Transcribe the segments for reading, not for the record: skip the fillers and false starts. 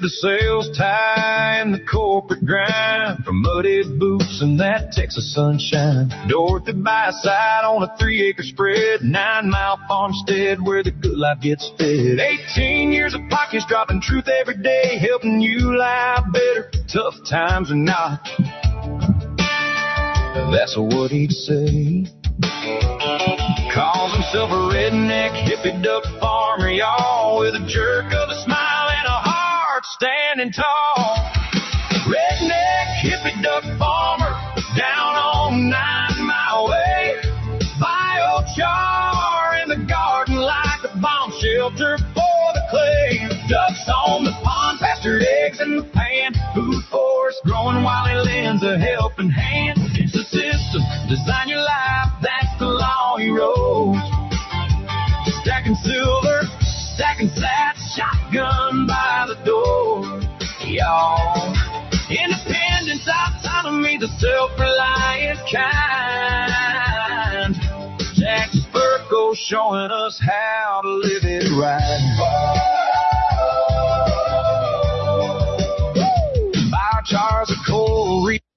the sales tie and the corporate grind, from muddy boots and that Texas sunshine. Dorothy by side on a 3-acre spread, 9-mile farmstead where the good life gets fed. 18 years of pockets dropping truth every day, helping you lie better, tough times or not. That's what he'd say. Calls himself a redneck hippie duck farmer, y'all, with a jerk of a smile and a heart standing tall. Redneck hippie duck farmer down on 9 Mile Way. Biochar in the garden like a bomb shelter for the clay. Ducks on the pond, pastured eggs in the pan. Food forest growing while he lends a helping hand. It's the system, design your life, that's the law he wrote. Stacking silver, stacking sats, shotgun by the door. Y'all, independence, autonomy, the self-reliant kind. Texas Burko showing us how to live it right. Biochars are coal reef.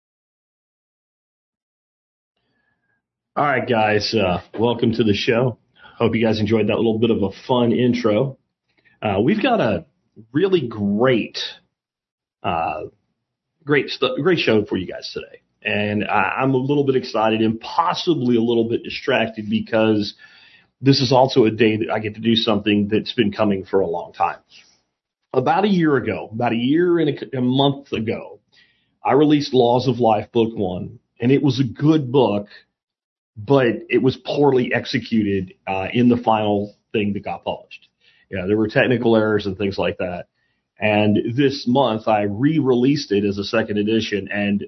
All right, guys, welcome to the show. Hope you guys enjoyed that little bit of a fun intro. We've got a really great show for you guys today. And I'm a little bit excited and possibly a little bit distracted because this is also a day that I get to do something that's been coming for a long time. About a year and a month ago, I released Laws of Life Book 1, and it was a good book, but it was poorly executed in the final thing that got published. Yeah, there were technical errors and things like that. And this month, I re-released it as a second edition, and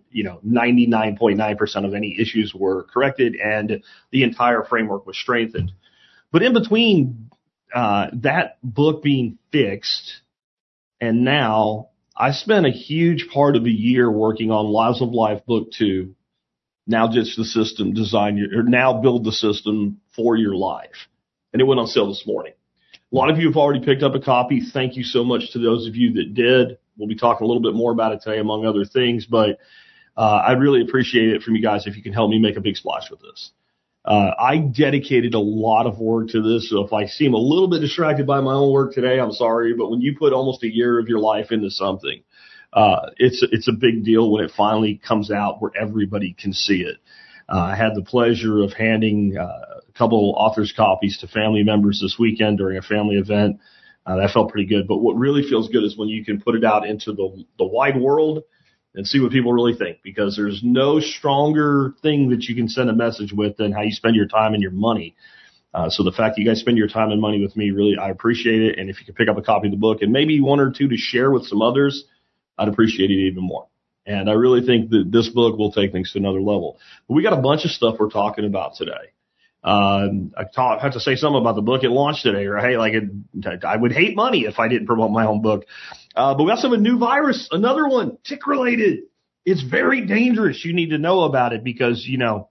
99.9% of any issues were corrected, and the entire framework was strengthened. But in between that book being fixed and now, I spent a huge part of the year working on Laws of Life Book 2. Now just the system, now build the system for your life. And it went on sale this morning. A lot of you have already picked up a copy. Thank you so much to those of you that did. We'll be talking a little bit more about it today, among other things. But I'd really appreciate it from you guys if you can help me make a big splash with this. I dedicated a lot of work to this. So if I seem a little bit distracted by my own work today, I'm sorry. But when you put almost a year of your life into something, it's a big deal when it finally comes out where everybody can see it. I had the pleasure of handing a couple authors' copies to family members this weekend during a family event. That felt pretty good. But what really feels good is when you can put it out into the wide world and see what people really think, because there's no stronger thing that you can send a message with than how you spend your time and your money. So the fact that you guys spend your time and money with me, really, I appreciate it. And if you could pick up a copy of the book and maybe one or two to share with some others, I'd appreciate it even more. And I really think that this book will take things to another level. But we got a bunch of stuff we're talking about today. I have to say something about the book. It launched today, right? I would hate money if I didn't promote my own book. But we got a new virus, another one, tick related. It's very dangerous. You need to know about it because,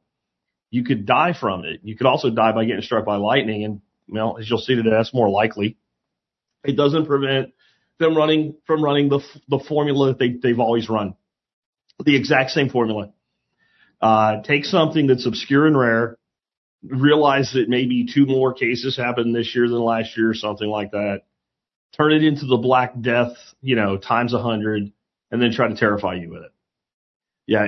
you could die from it. You could also die by getting struck by lightning. And, as you'll see today, that's more likely. It doesn't prevent them from running the formula that they've always run. The exact same formula. Take something that's obscure and rare, realize that maybe 2 more cases happened this year than last year or something like that, turn it into the Black Death, times 100, and then try to terrify you with it. Yeah,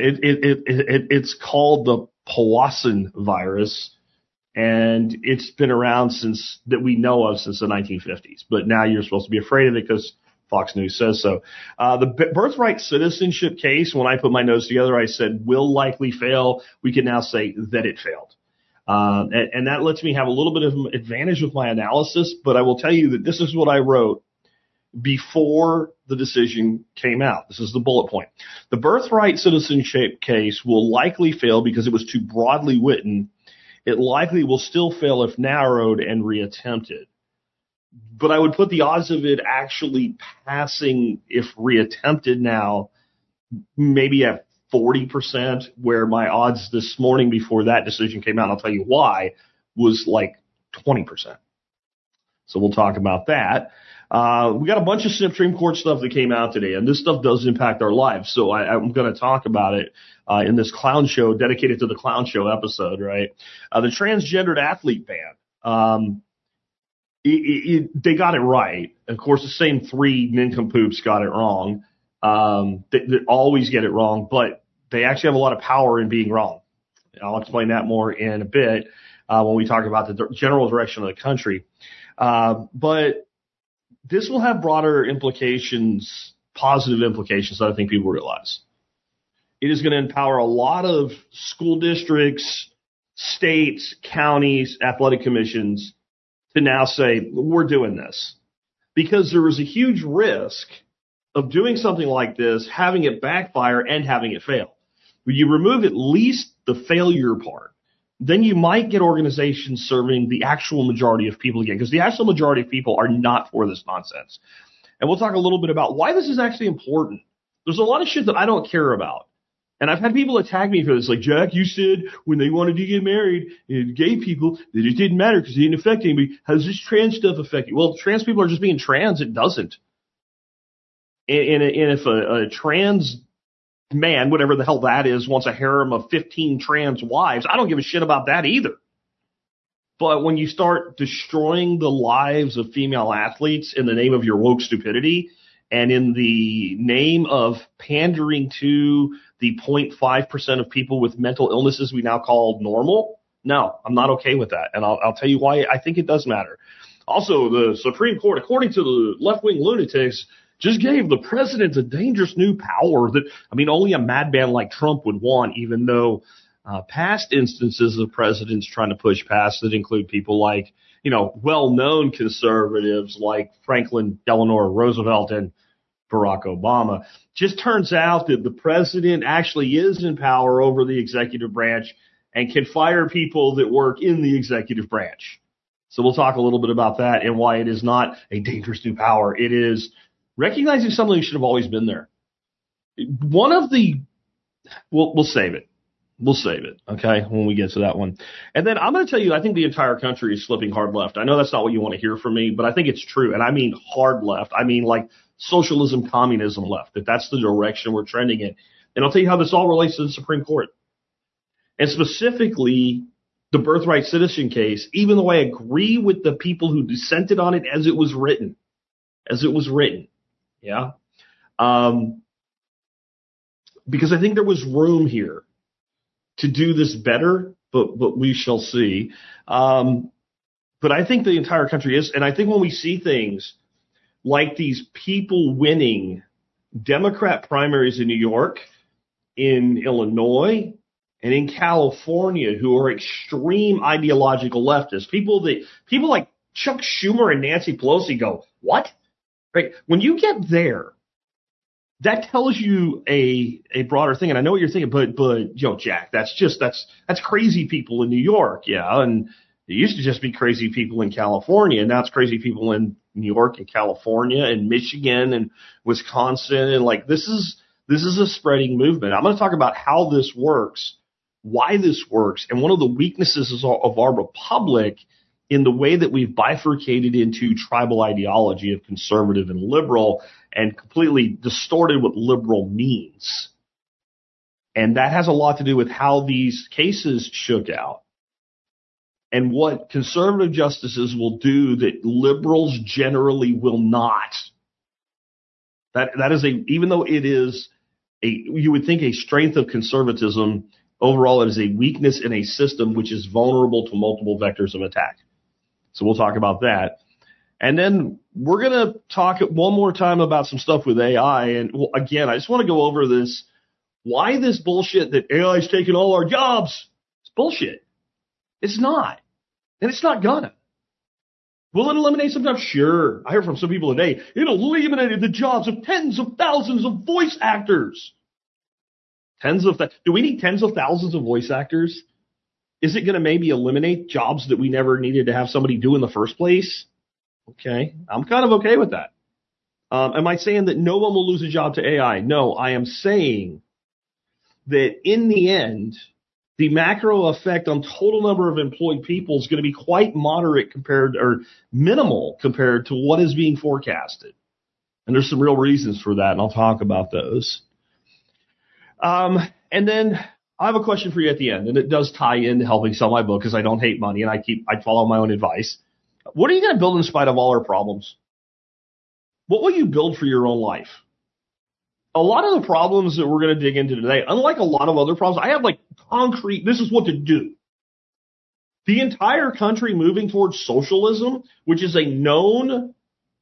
it's called the Powassan virus, and it's been around since the 1950s. But now you're supposed to be afraid of it because Fox News says so. The birthright citizenship case, when I put my notes together, I said will likely fail. We can now say that it failed. And that lets me have a little bit of an advantage with my analysis, but I will tell you that this is what I wrote before the decision came out. This is the bullet point. The birthright citizenship case will likely fail because it was too broadly written. It likely will still fail if narrowed and reattempted. But I would put the odds of it actually passing if reattempted now maybe at 40%, where my odds this morning before that decision came out, I'll tell you why, was like 20%. So we'll talk about that. We got a bunch of Supreme Court stuff that came out today, and this stuff does impact our lives. So I'm going to talk about it in this clown show dedicated to the clown show episode, right? The transgendered athlete ban. They got it right. Of course, the same three nincompoops got it wrong. They always get it wrong, but they actually have a lot of power in being wrong. I'll explain that more in a bit when we talk about the general direction of the country. But this will have broader implications, positive implications that I think people realize. It is going to empower a lot of school districts, states, counties, athletic commissions to now say, we're doing this. Because there is a huge risk of doing something like this, having it backfire and having it fail. When you remove at least the failure part, then you might get organizations serving the actual majority of people again, because the actual majority of people are not for this nonsense. And we'll talk a little bit about why this is actually important. There's a lot of shit that I don't care about. And I've had people attack me for this, like, Jack, you said when they wanted to get married, gay people, that it didn't matter because it didn't affect anybody. How does this trans stuff affect you? Well, trans people are just being trans. It doesn't. And if a trans man, whatever the hell that is, wants a harem of 15 trans wives, I don't give a shit about that either. But when you start destroying the lives of female athletes in the name of your woke stupidity and in the name of pandering to the 0.5% of people with mental illnesses we now call normal, no, I'm not okay with that. And I'll tell you why I think it does matter. Also, the Supreme Court, according to the left-wing lunatics, just gave the president a dangerous new power that, I mean, only a madman like Trump would want, even though past instances of presidents trying to push past that include people like, well-known conservatives like Franklin Delano Roosevelt and Barack Obama. Just turns out that the president actually is in power over the executive branch and can fire people that work in the executive branch. So we'll talk a little bit about that and why it is not a dangerous new power. It is recognizing something that should have always been there. One of the, we'll save it. We'll save it, okay, when we get to that one. And then I'm going to tell you, I think the entire country is slipping hard left. I know that's not what you want to hear from me, but I think it's true. And I mean hard left. I mean like socialism, communism left, that's the direction we're trending in. And I'll tell you how this all relates to the Supreme Court. And specifically, the birthright citizen case, even though I agree with the people who dissented on it as it was written. Yeah. Because I think there was room here to do this better, but we shall see. But I think the entire country is, and I think when we see things like these people winning Democrat primaries in New York, in Illinois, and in California who are extreme ideological leftists, people like Chuck Schumer and Nancy Pelosi go, what? Right? When you get there, that tells you a broader thing. And I know what you're thinking, but Jack, that's crazy people in New York. Yeah. And it used to just be crazy people in California. And now it's crazy people in New York and California and Michigan and Wisconsin. And like, this is a spreading movement. I'm going to talk about how this works, why this works. And one of the weaknesses of our republic in the way that we've bifurcated into tribal ideology of conservative and liberal and completely distorted what liberal means. And that has a lot to do with how these cases shook out and what conservative justices will do that liberals generally will not. That is even though it is you would think a strength of conservatism, overall it is a weakness in a system which is vulnerable to multiple vectors of attack. So we'll talk about that. And then we're going to talk one more time about some stuff with AI. And again, I just want to go over this. Why this bullshit that AI is taking all our jobs? It's bullshit. It's not. And it's not gonna. Will it eliminate some jobs? Sure. I heard from some people today, it eliminated the jobs of tens of thousands of voice actors. Do we need tens of thousands of voice actors? Is it going to maybe eliminate jobs that we never needed to have somebody do in the first place? Okay. I'm kind of okay with that. Am I saying that no one will lose a job to AI? No, I am saying that in the end, the macro effect on total number of employed people is going to be quite moderate compared or minimal compared to what is being forecasted. And there's some real reasons for that, and I'll talk about those. And then I have a question for you at the end, and it does tie into helping sell my book because I don't hate money and I follow my own advice. What are you going to build in spite of all our problems? What will you build for your own life? A lot of the problems that we're going to dig into today, unlike a lot of other problems, I have like concrete, this is what to do. The entire country moving towards socialism, which is a known,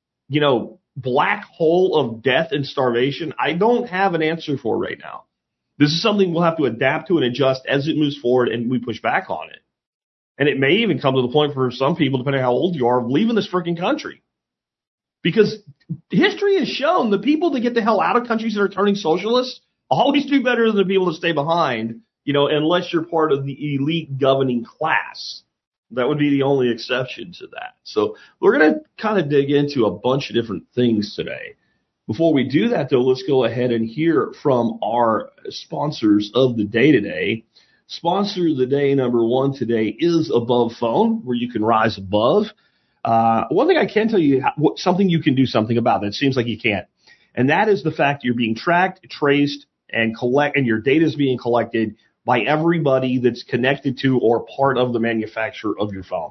black hole of death and starvation, I don't have an answer for right now. This is something we'll have to adapt to and adjust as it moves forward and we push back on it. And it may even come to the point for some people, depending on how old you are, of leaving this freaking country. Because history has shown the people that get the hell out of countries that are turning socialist always do better than the people that stay behind, unless you're part of the elite governing class. That would be the only exception to that. So we're going to kind of dig into a bunch of different things today. Before we do that, though, let's go ahead and hear from our sponsors of the day today. Sponsor of the day number one today is Above Phone, where you can rise above. One thing I can tell you, something you can do something about that seems like you can't, and that is the fact you're being tracked, traced, and your data is being collected by everybody that's connected to or part of the manufacturer of your phone.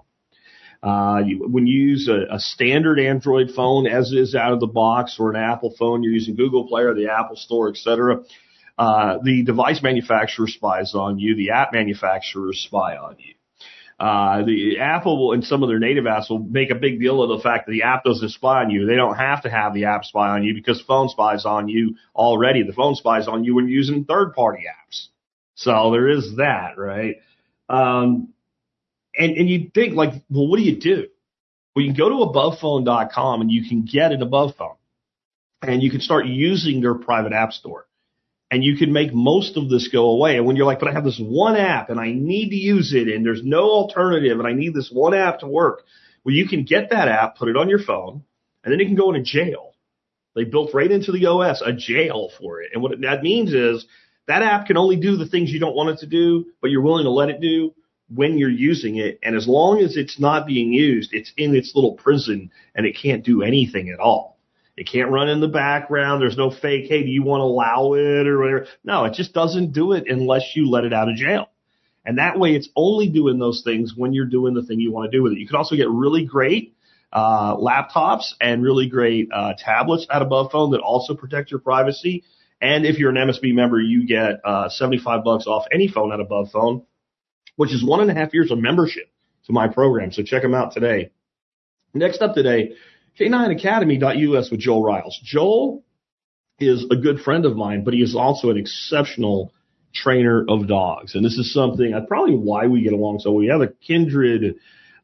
When you use a standard Android phone, as is out of the box, or an Apple phone, you're using Google Play or the Apple Store, etc. The device manufacturer spies on you. The app manufacturers spy on you. The Apple will, and some of their native apps will make a big deal of the fact that the app doesn't spy on you. They don't have to have the app spy on you because phone spies on you already. The phone spies on you when you're using third-party apps. So there is that, right? And you think, like, well, what do you do? Well, you can go to AbovePhone.com and you can get an Above Phone. And you can start using their private app store. And you can make most of this go away. And when you're like, but I have this one app and I need to use it and there's no alternative and I need this one app to work. Well, you can get that app, put it on your phone, and then it can go in a jail. They built right into the OS a jail for it. And what that means is that app can only do the things you don't want it to do, but you're willing to let it do when you're using it. And as long as it's not being used, it's in its little prison and it can't do anything at all. It can't run in the background. There's no fake, hey, do you want to allow it or whatever? No, it just doesn't do it unless you let it out of jail. And that way it's only doing those things when you're doing the thing you want to do with it. You can also get really great laptops and really great tablets at Above Phone that also protect your privacy. And if you're an MSB member, you get $75 off any phone at Above Phone, which is 1.5 years of membership to my program. So check them out today. Next up today, K9Academy.us with Joel Riles. Joel is a good friend of mine, but he is also an exceptional trainer of dogs. And this is something, probably why we get along so well. We have a kindred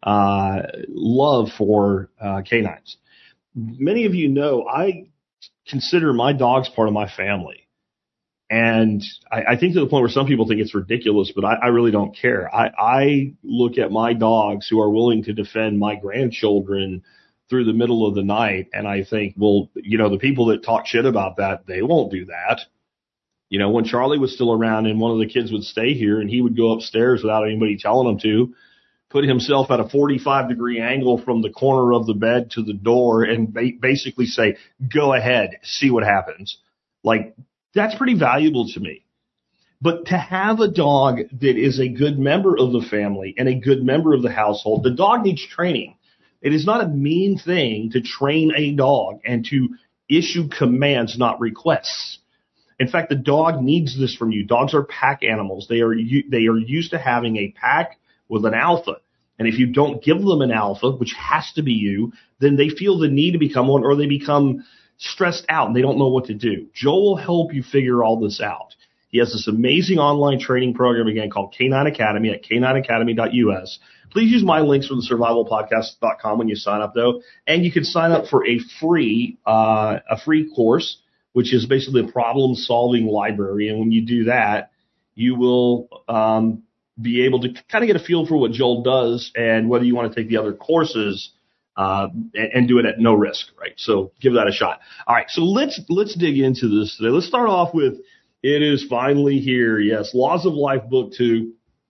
love for canines. Many of you know I consider my dogs part of my family. And I think to the point where some people think it's ridiculous, but I really don't care. I look at my dogs who are willing to defend my grandchildren through the middle of the night, and I think, well, the people that talk shit about that, they won't do that. When Charlie was still around and one of the kids would stay here and he would go upstairs without anybody telling him to, put himself at a 45-degree angle from the corner of the bed to the door and basically say, go ahead, see what happens. Like, that's pretty valuable to me. But to have a dog that is a good member of the family and a good member of the household, the dog needs training. It is not a mean thing to train a dog and to issue commands, not requests. In fact, the dog needs this from you. Dogs are pack animals. They are used to having a pack with an alpha. And if you don't give them an alpha, which has to be you, then they feel the need to become one, or they become stressed out and they don't know what to do. Joel will help you figure all this out. He has this amazing online training program, again, called K9 Academy at K9Academy.us. Please use my links from the survivalpodcast.com when you sign up, though. And you can sign up for a free course, which is basically a problem-solving library. And when you do that, you will be able to kind of get a feel for what Joel does and whether you want to take the other courses and do it at no risk, right? So give that a shot. All right, so let's dig into this today. Let's start off with, it is finally here. Yes, Laws of Life Book 2.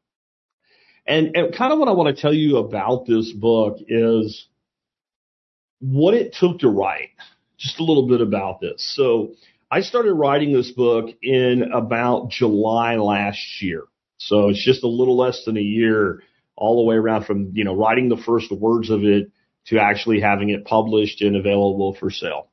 And kind of what I want to tell you about this book is what it took to write. Just a little bit about this. So I started writing this book in about July last year. So it's just a little less than a year all the way around from, writing the first words of it to actually having it published and available for sale.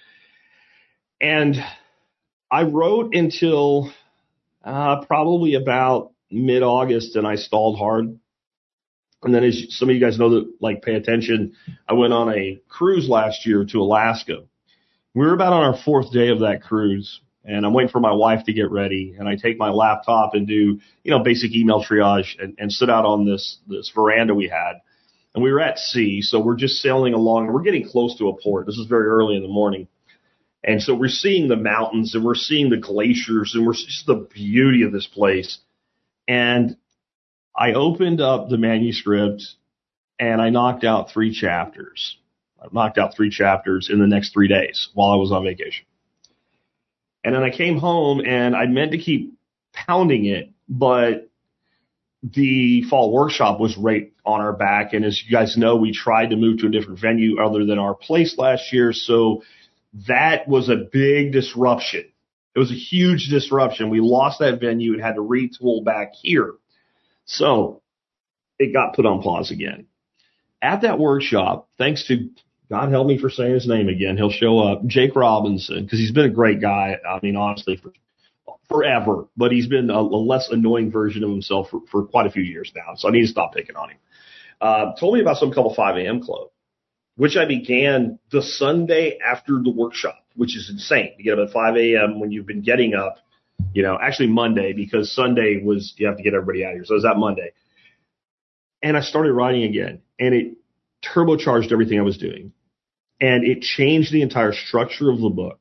And I wrote until probably about mid-August, and I stalled hard. And then, as some of you guys know that pay attention, I went on a cruise last year to Alaska. We were about on our fourth day of that cruise, and I'm waiting for my wife to get ready. And I take my laptop and do, basic email triage and sit out on this veranda we had. And we were at sea, so we're just sailing along, and we're getting close to a port. This is very early in the morning. And so we're seeing the mountains, and we're seeing the glaciers, and we're just the beauty of this place. And I opened up the manuscript, and I knocked out 3 chapters. I knocked out 3 chapters in the next 3 days while I was on vacation. And then I came home, and I meant to keep pounding it, but the fall workshop was right on our back. And as you guys know, we tried to move to a different venue other than our place last year. So that was a big disruption. It was a huge disruption. We lost that venue and had to retool back here. So it got put on pause again. At that workshop, thanks to, God help me for saying his name again, he'll show up, Jake Robinson, because he's been a great guy, honestly, for forever, but he's been a less annoying version of himself for quite a few years now, so I need to stop picking on him. Told me about something called 5 a.m. Club, which I began the Sunday after the workshop, which is insane. You get up at 5 a.m. when you've been getting up, actually Monday, because Sunday was, you have to get everybody out of here. So it was that Monday. And I started writing again, and it turbocharged everything I was doing. And it changed the entire structure of the book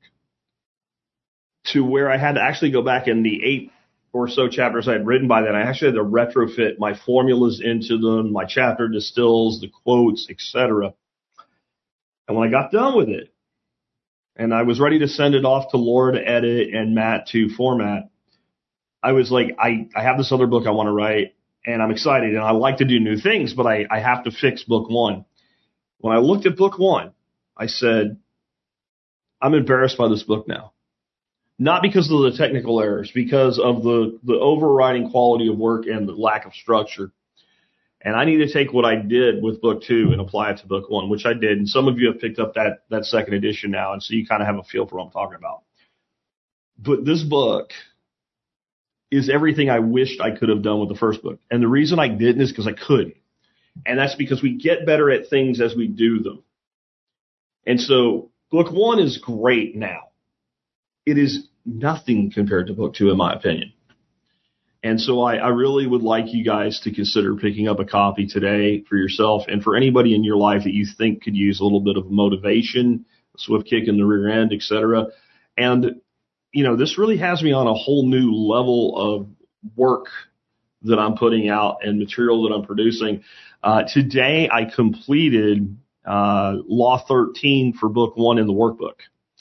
to where I had to actually go back in the 8 or so chapters I had written by then. I actually had to retrofit my formulas into them, my chapter distills, the quotes, etc. And when I got done with it, and I was ready to send it off to Laura to edit and Matt to format, I was like, I have this other book I want to write, and I'm excited, and I like to do new things, but I have to fix book 1. When I looked at book 1, I said, I'm embarrassed by this book now. Not because of the technical errors, because of the overriding quality of work and the lack of structure. And I need to take what I did with book 2 and apply it to book 1, which I did. And some of you have picked up that second edition now, and so you kind of have a feel for what I'm talking about. But this book is everything I wished I could have done with the first book. And the reason I didn't is because I couldn't. And that's because we get better at things as we do them. And so book 1 is great now. It is nothing compared to book 2, in my opinion. And so I really would like you guys to consider picking up a copy today for yourself and for anybody in your life that you think could use a little bit of motivation, a swift kick in the rear end, etc. And, this really has me on a whole new level of work that I'm putting out and material that I'm producing. Today I completed Law 13 for book 1 in the workbook.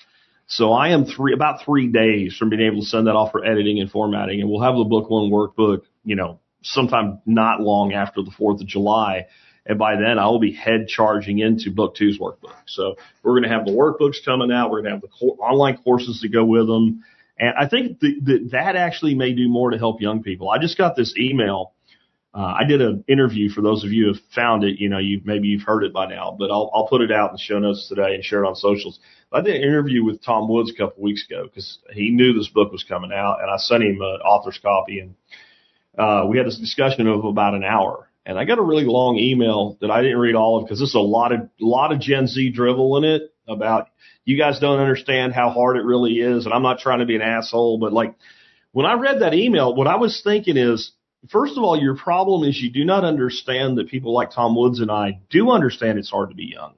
So I am about 3 days from being able to send that off for editing and formatting, and we'll have the book 1 workbook, sometime not long after the 4th of July. And by then I will be head charging into book 2's workbook. So we're going to have the workbooks coming out. We're going to have the online courses to go with them. And I think that actually may do more to help young people. I just got this email. I did an interview for those of you who have found it. Maybe you've heard it by now, but I'll put it out in the show notes today and share it on socials. I did an interview with Tom Woods a couple weeks ago because he knew this book was coming out, and I sent him an author's copy, and we had this discussion of about an hour. And I got a really long email that I didn't read all of because there's a lot of Gen Z drivel in it about you guys don't understand how hard it really is, and I'm not trying to be an asshole, but when I read that email, what I was thinking is, first of all, your problem is you do not understand that people like Tom Woods and I do understand it's hard to be young.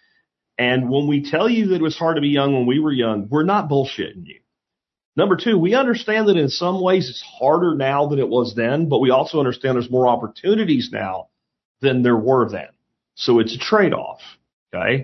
And when we tell you that it was hard to be young when we were young, we're not bullshitting you. Number 2, we understand that in some ways it's harder now than it was then, but we also understand there's more opportunities now than there were then. So it's a trade-off, okay?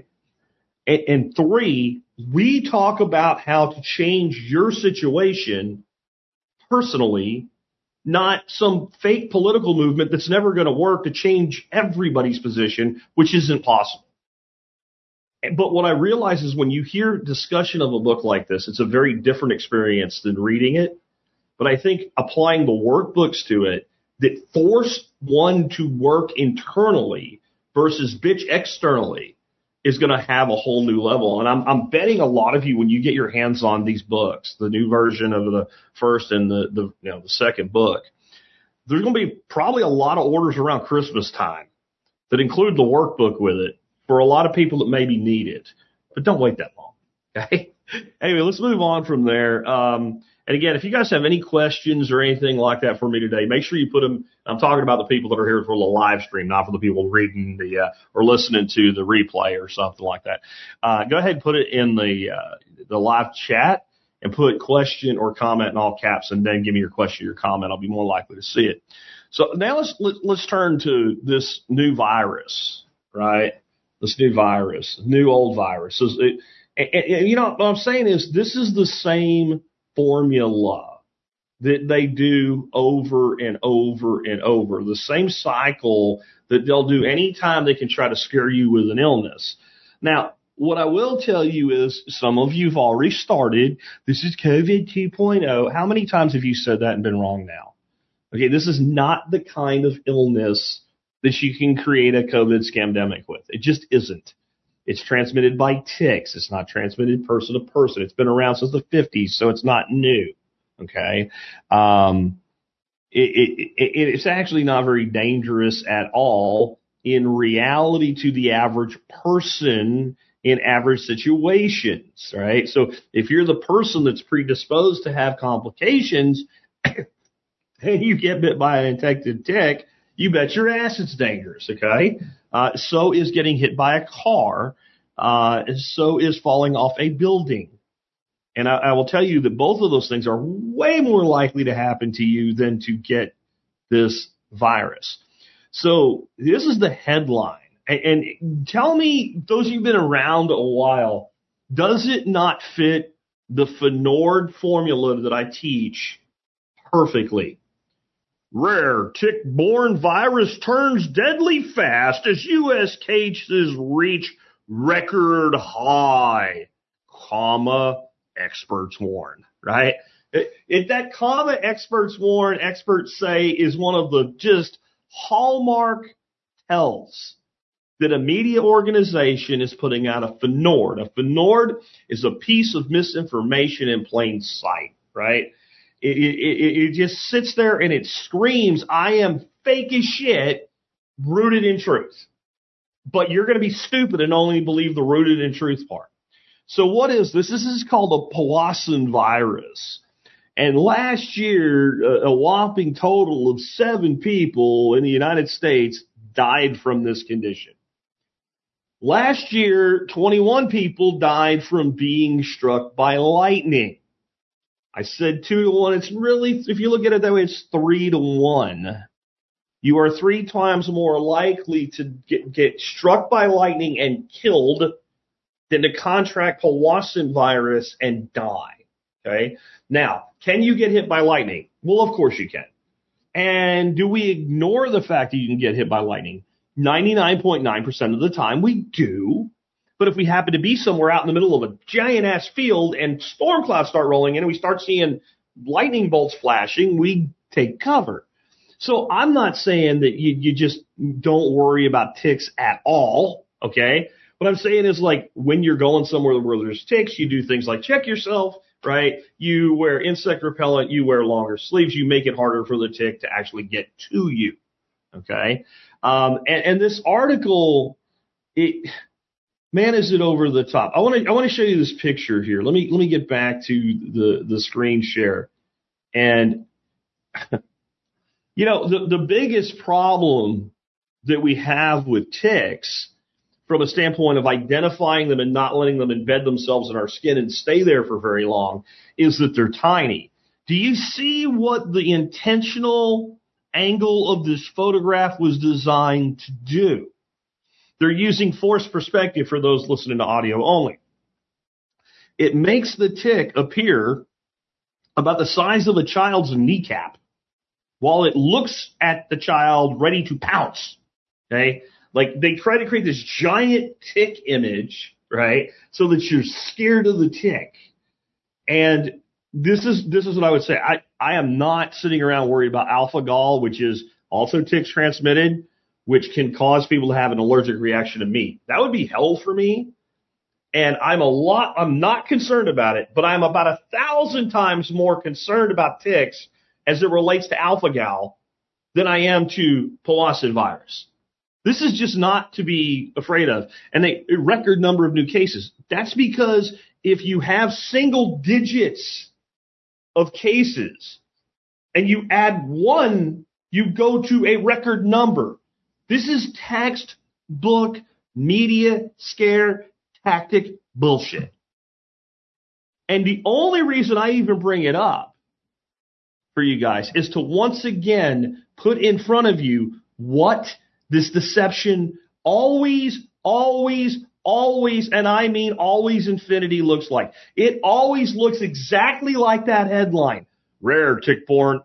And 3, we talk about how to change your situation personally, not some fake political movement that's never going to work to change everybody's position, which isn't possible. But what I realize is when you hear discussion of a book like this, it's a very different experience than reading it. But I think applying the workbooks to it that force one to work internally versus bitch externally is going to have a whole new level. And I'm betting a lot of you, when you get your hands on these books, the new version of the first and the second book, there's going to be probably a lot of orders around Christmas time that include the workbook with it for a lot of people that maybe need it. But don't wait that long. Okay. Anyway, let's move on from there. And again, if you guys have any questions or anything like that for me today, make sure you put them. I'm talking about the people that are here for the live stream, not for the people reading or listening to the replay or something like that. Go ahead and put it in the live chat and put question or comment in all caps, and then give me your question or your comment. I'll be more likely to see it. So now let's turn to this new virus, right? This new virus, new old virus. And what I'm saying is this is the same formula that they do over and over and over, the same cycle that they'll do anytime they can try to scare you with an illness. Now, what I will tell you is some of you have already started. This is COVID 2.0. How many times have you said that and been wrong now? Okay, this is not the kind of illness that you can create a COVID scamdemic with. It just isn't. It's transmitted by ticks. It's not transmitted person to person. It's been around since the 50s, so it's not new. Okay. It's actually not very dangerous at all in reality to the average person in average situations, right? So if you're the person that's predisposed to have complications and you get bit by an infected tick, you bet your ass it's dangerous, okay? So is getting hit by a car. So is falling off a building. And I will tell you that both of those things are way more likely to happen to you than to get this virus. So this is the headline. And tell me, those of you who've been around a while, does it not fit the FNORD formula that I teach perfectly? Rare tick-borne virus turns deadly fast as U.S. cases reach record high, comma, experts warn, right? If that comma, experts warn, experts say is one of the just hallmark tells that a media organization is putting out a FNORD. A FNORD is a piece of misinformation in plain sight, right? It just sits there and it screams, I am fake as shit, rooted in truth. But you're going to be stupid and only believe the rooted in truth part. So what is this? This is called a Powassan virus. And last year, a whopping total of 7 people in the United States died from this condition. Last year, 21 people died from being struck by lightning. I said 2 to 1. It's really, if you look at it that way, it's 3 to 1. You are 3 times more likely to get struck by lightning and killed than to contract Powassan virus and die. Okay. Now, can you get hit by lightning? Well, of course you can. And do we ignore the fact that you can get hit by lightning? 99.9% of the time we do. But if we happen to be somewhere out in the middle of a giant-ass field and storm clouds start rolling in and we start seeing lightning bolts flashing, we take cover. So I'm not saying that you just don't worry about ticks at all, okay? What I'm saying is, like, when you're going somewhere where there's ticks, you do things like check yourself, right? You wear insect repellent, you wear longer sleeves, you make it harder for the tick to actually get to you, okay? And this article, man, is it over the top. I want to show you this picture here. Let me get back to the screen share. And the biggest problem that we have with ticks from a standpoint of identifying them and not letting them embed themselves in our skin and stay there for very long is that they're tiny. Do you see what the intentional angle of this photograph was designed to do? They're using forced perspective for those listening to audio only. It makes the tick appear about the size of a child's kneecap. while it looks at the child ready to pounce. Okay? Like they try to create this giant tick image, right? So that you're scared of the tick. And this is what I would say. I am not sitting around worried about alpha-gal, which is also tick transmitted, which can cause people to have an allergic reaction to meat. That would be hell for me. And I'm not concerned about it, but I'm about 1,000 times more concerned about ticks as it relates to alpha-gal than I am to pellucid virus. This is just not to be afraid of. And a record number of new cases. That's because if you have single digits of cases and you add one, you go to a record number. This is textbook media scare tactic bullshit. And the only reason I even bring it up for you guys is to once again put in front of you what this deception always, and I mean always infinity looks like. It always looks exactly like that headline. Rare tick-borne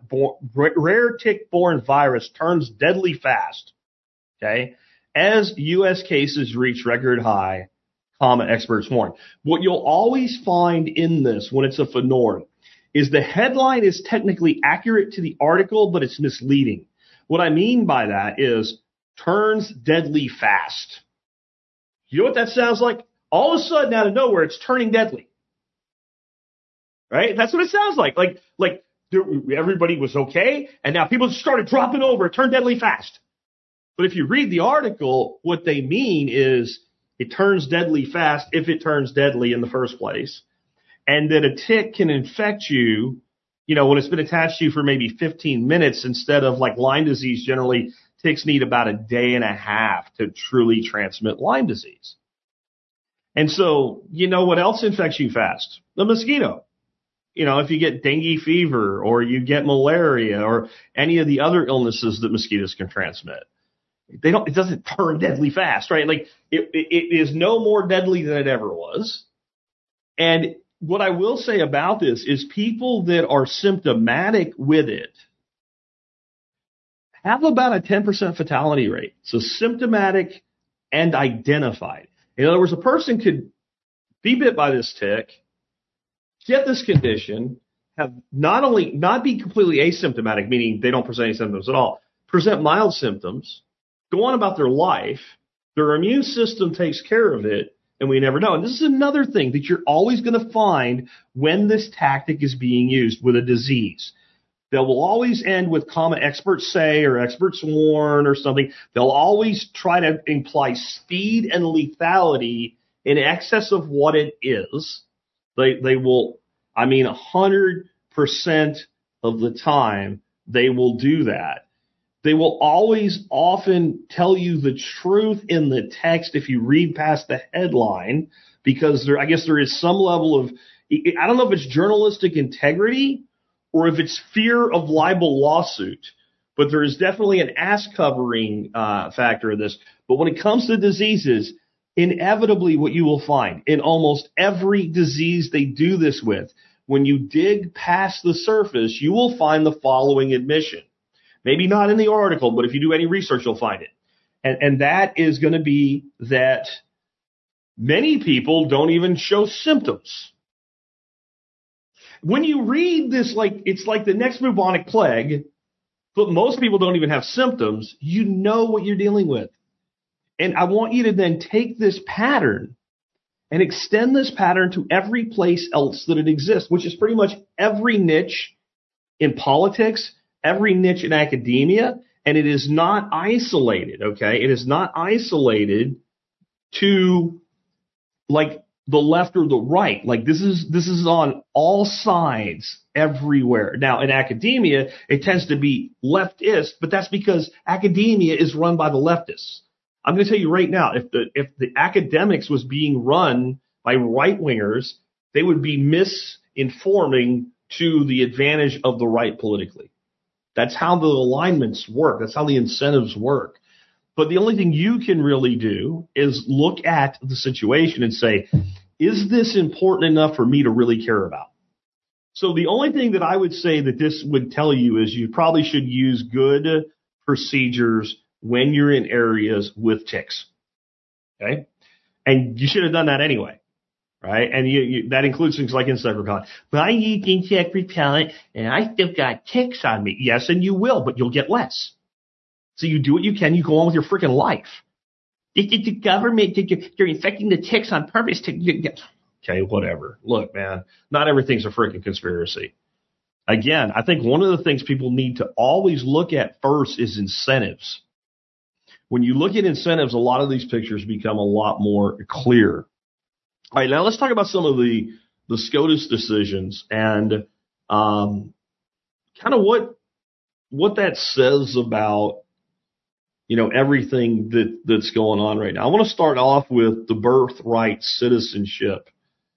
virus turns deadly fast. Okay? As U.S. cases reach record high, experts warn. What you'll always find in this when it's a FNORD is the headline is technically accurate to the article, but it's misleading. What I mean by that is turns deadly fast. You know what that sounds like? All of a sudden, out of nowhere, it's turning deadly. Right? That's what it sounds like. Like everybody was okay, and now people started dropping over. It turned deadly fast. But if you read the article, what they mean is it turns deadly fast if it turns deadly in the first place. And that a tick can infect you, when it's been attached to you for maybe 15 minutes instead of like Lyme disease. Generally, ticks need about a day and a half to truly transmit Lyme disease. And so, what else infects you fast? The mosquito. If you get dengue fever or you get malaria or any of the other illnesses that mosquitoes can transmit. It doesn't turn deadly fast, right? Like it is no more deadly than it ever was. And what I will say about this is people that are symptomatic with it have about a 10% fatality rate. So symptomatic and identified. In other words, a person could be bit by this tick, get this condition, have not be completely asymptomatic, meaning they don't present any symptoms at all, present mild symptoms, go on about their life, their immune system takes care of it, and we never know. And this is another thing that you're always going to find when this tactic is being used with a disease. They will always end with comma experts say or experts warn or something. They'll always try to imply speed and lethality in excess of what it is. They will, 100% of the time, they will do that. They will always often tell you the truth in the text if you read past the headline, because there is some level of, I don't know if it's journalistic integrity or if it's fear of libel lawsuit, but there is definitely an ass covering factor of this. But when it comes to diseases, inevitably what you will find in almost every disease they do this with, when you dig past the surface, you will find the following admission. Maybe not in the article, but if you do any research, you'll find it. And that is going to be that many people don't even show symptoms. When you read this, it's like the next bubonic plague, but most people don't even have symptoms, you know what you're dealing with. And I want you to then take this pattern and extend this pattern to every place else that it exists, which is pretty much every niche in politics, every niche in academia, and it is not isolated, okay? It is not isolated to like the left or the right. Like this is on all sides everywhere. Now in academia, it tends to be leftist, but that's because academia is run by the leftists. I'm going to tell you right now, if the academics was being run by right wingers, they would be misinforming to the advantage of the right politically. That's how the alignments work. That's how the incentives work. But the only thing you can really do is look at the situation and say, is this important enough for me to really care about? So the only thing that I would say that this would tell you is you probably should use good procedures when you're in areas with ticks. Okay? And you should have done that anyway. Right? And that includes things like insect repellent. But I need insect repellent and I still got ticks on me. Yes, and you will, but you'll get less. So you do what you can. You go on with your freaking life. The government, they're infecting the ticks on purpose. Okay, whatever. Look, man, not everything's a freaking conspiracy. Again, I think one of the things people need to always look at first is incentives. When you look at incentives, a lot of these pictures become a lot more clear. All right, now let's talk about some of the SCOTUS decisions and kind of what that says about, everything that's going on right now. I want to start off with the birthright citizenship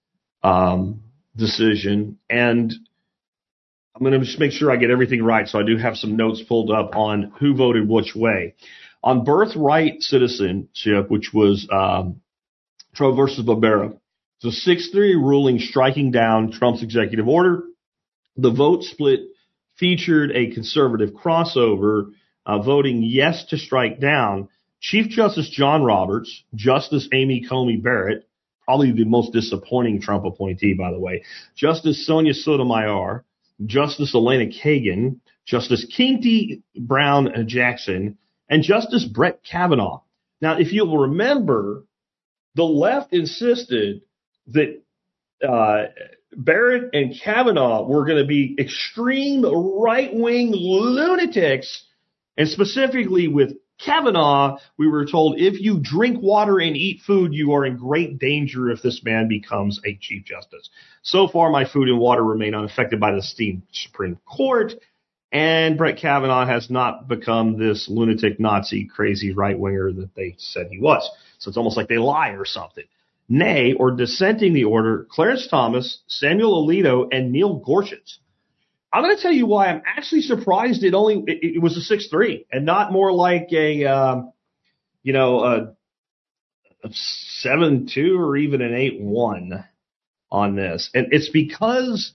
decision, and I'm going to just make sure I get everything right, so I do have some notes pulled up on who voted which way. On birthright citizenship, which was Trump versus Barbera, it's a 6-3 ruling striking down Trump's executive order. The vote split featured a conservative crossover, voting yes to strike down Chief Justice John Roberts, Justice Amy Coney Barrett, probably the most disappointing Trump appointee, by the way, Justice Sonia Sotomayor, Justice Elena Kagan, Justice Ketanji Brown Jackson, and Justice Brett Kavanaugh. Now, if you'll remember, the left insisted that Barrett and Kavanaugh were going to be extreme right-wing lunatics, and specifically with Kavanaugh, we were told if you drink water and eat food, you are in great danger if this man becomes a Chief Justice. So far, my food and water remain unaffected by the esteemed Supreme Court, and Brett Kavanaugh has not become this lunatic Nazi crazy right-winger that they said he was. So it's almost like they lie or something. Nay, or dissenting the order, Clarence Thomas, Samuel Alito, and Neil Gorsuch. I'm going to tell you why I'm actually surprised it was a 6-3 and not more like a 7-2 or even an 8-1 on this. And it's because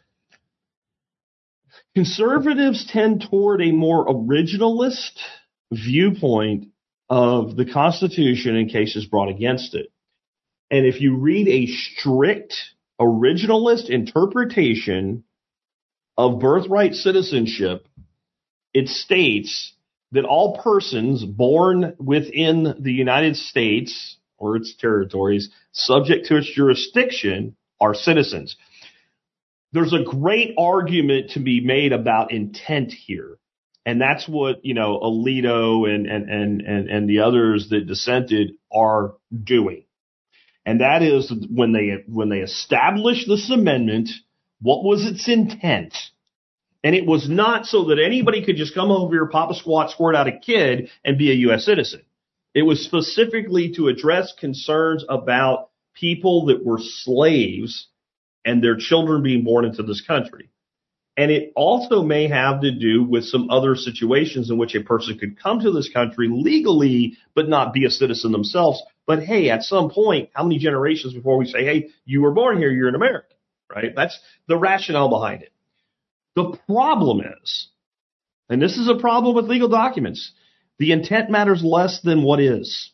conservatives tend toward a more originalist viewpoint of the Constitution in cases brought against it. And if you read a strict originalist interpretation of birthright citizenship, it states that all persons born within the United States or its territories, subject to its jurisdiction, are citizens. There's a great argument to be made about intent here. And that's what, Alito and the others that dissented are doing. And that is when they established this amendment, what was its intent? And it was not so that anybody could just come over here, pop a squat, squirt out a kid, and be a U.S. citizen. It was specifically to address concerns about people that were slaves and their children being born into this country. And it also may have to do with some other situations in which a person could come to this country legally but not be a citizen themselves. But, hey, at some point, how many generations before we say, hey, you were born here, you're an American, right? That's the rationale behind it. The problem is, and this is a problem with legal documents, the intent matters less than what is.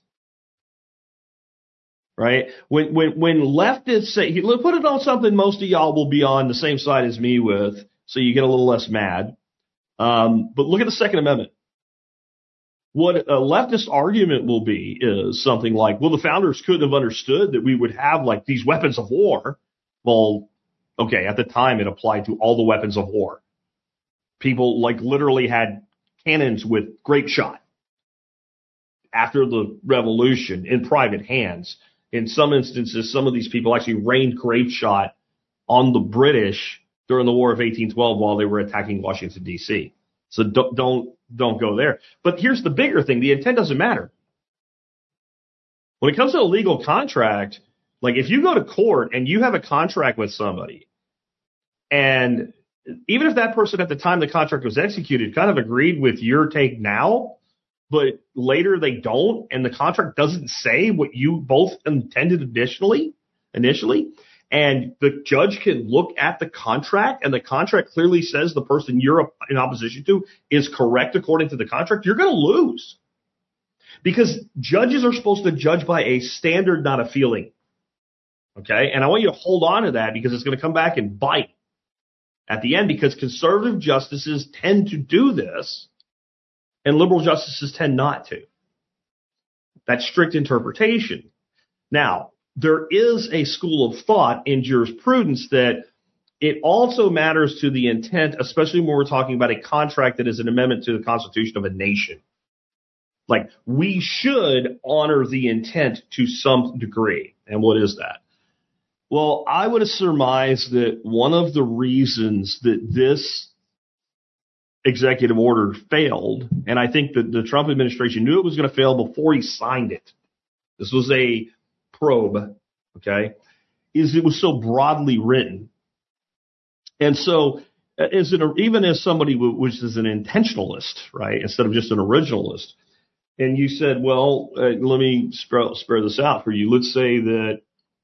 Right? When leftists say, put it on something most of y'all will be on the same side as me with, so you get a little less mad. But look at the Second Amendment. What a leftist argument will be is something like, well, the founders couldn't have understood that we would have like these weapons of war. Well, okay, at the time it applied to all the weapons of war. People like literally had cannons with grape shot after the revolution in private hands. In some instances, some of these people actually rained grape shot on the British during the War of 1812 while they were attacking Washington, D.C. So don't go there. But here's the bigger thing. The intent doesn't matter. When it comes to a legal contract, like if you go to court and you have a contract with somebody, and even if that person at the time the contract was executed kind of agreed with your take now, but later they don't, and the contract doesn't say what you both intended initially, and the judge can look at the contract, and the contract clearly says the person you're in opposition to is correct according to the contract, you're going to lose. Because judges are supposed to judge by a standard, not a feeling. Okay? And I want you to hold on to that because it's going to come back and bite at the end, because conservative justices tend to do this and liberal justices tend not to. That's strict interpretation. Now, there is a school of thought in jurisprudence that it also matters to the intent, especially when we're talking about a contract that is an amendment to the Constitution of a nation. Like, we should honor the intent to some degree. And what is that? Well, I would surmise that one of the reasons that this executive order failed, and I think that the Trump administration knew it was going to fail before he signed it. This was a probe, okay, is it was so broadly written. And so even as somebody which is an intentionalist, right, instead of just an originalist, and you said, well, let me spare this out for you. Let's say that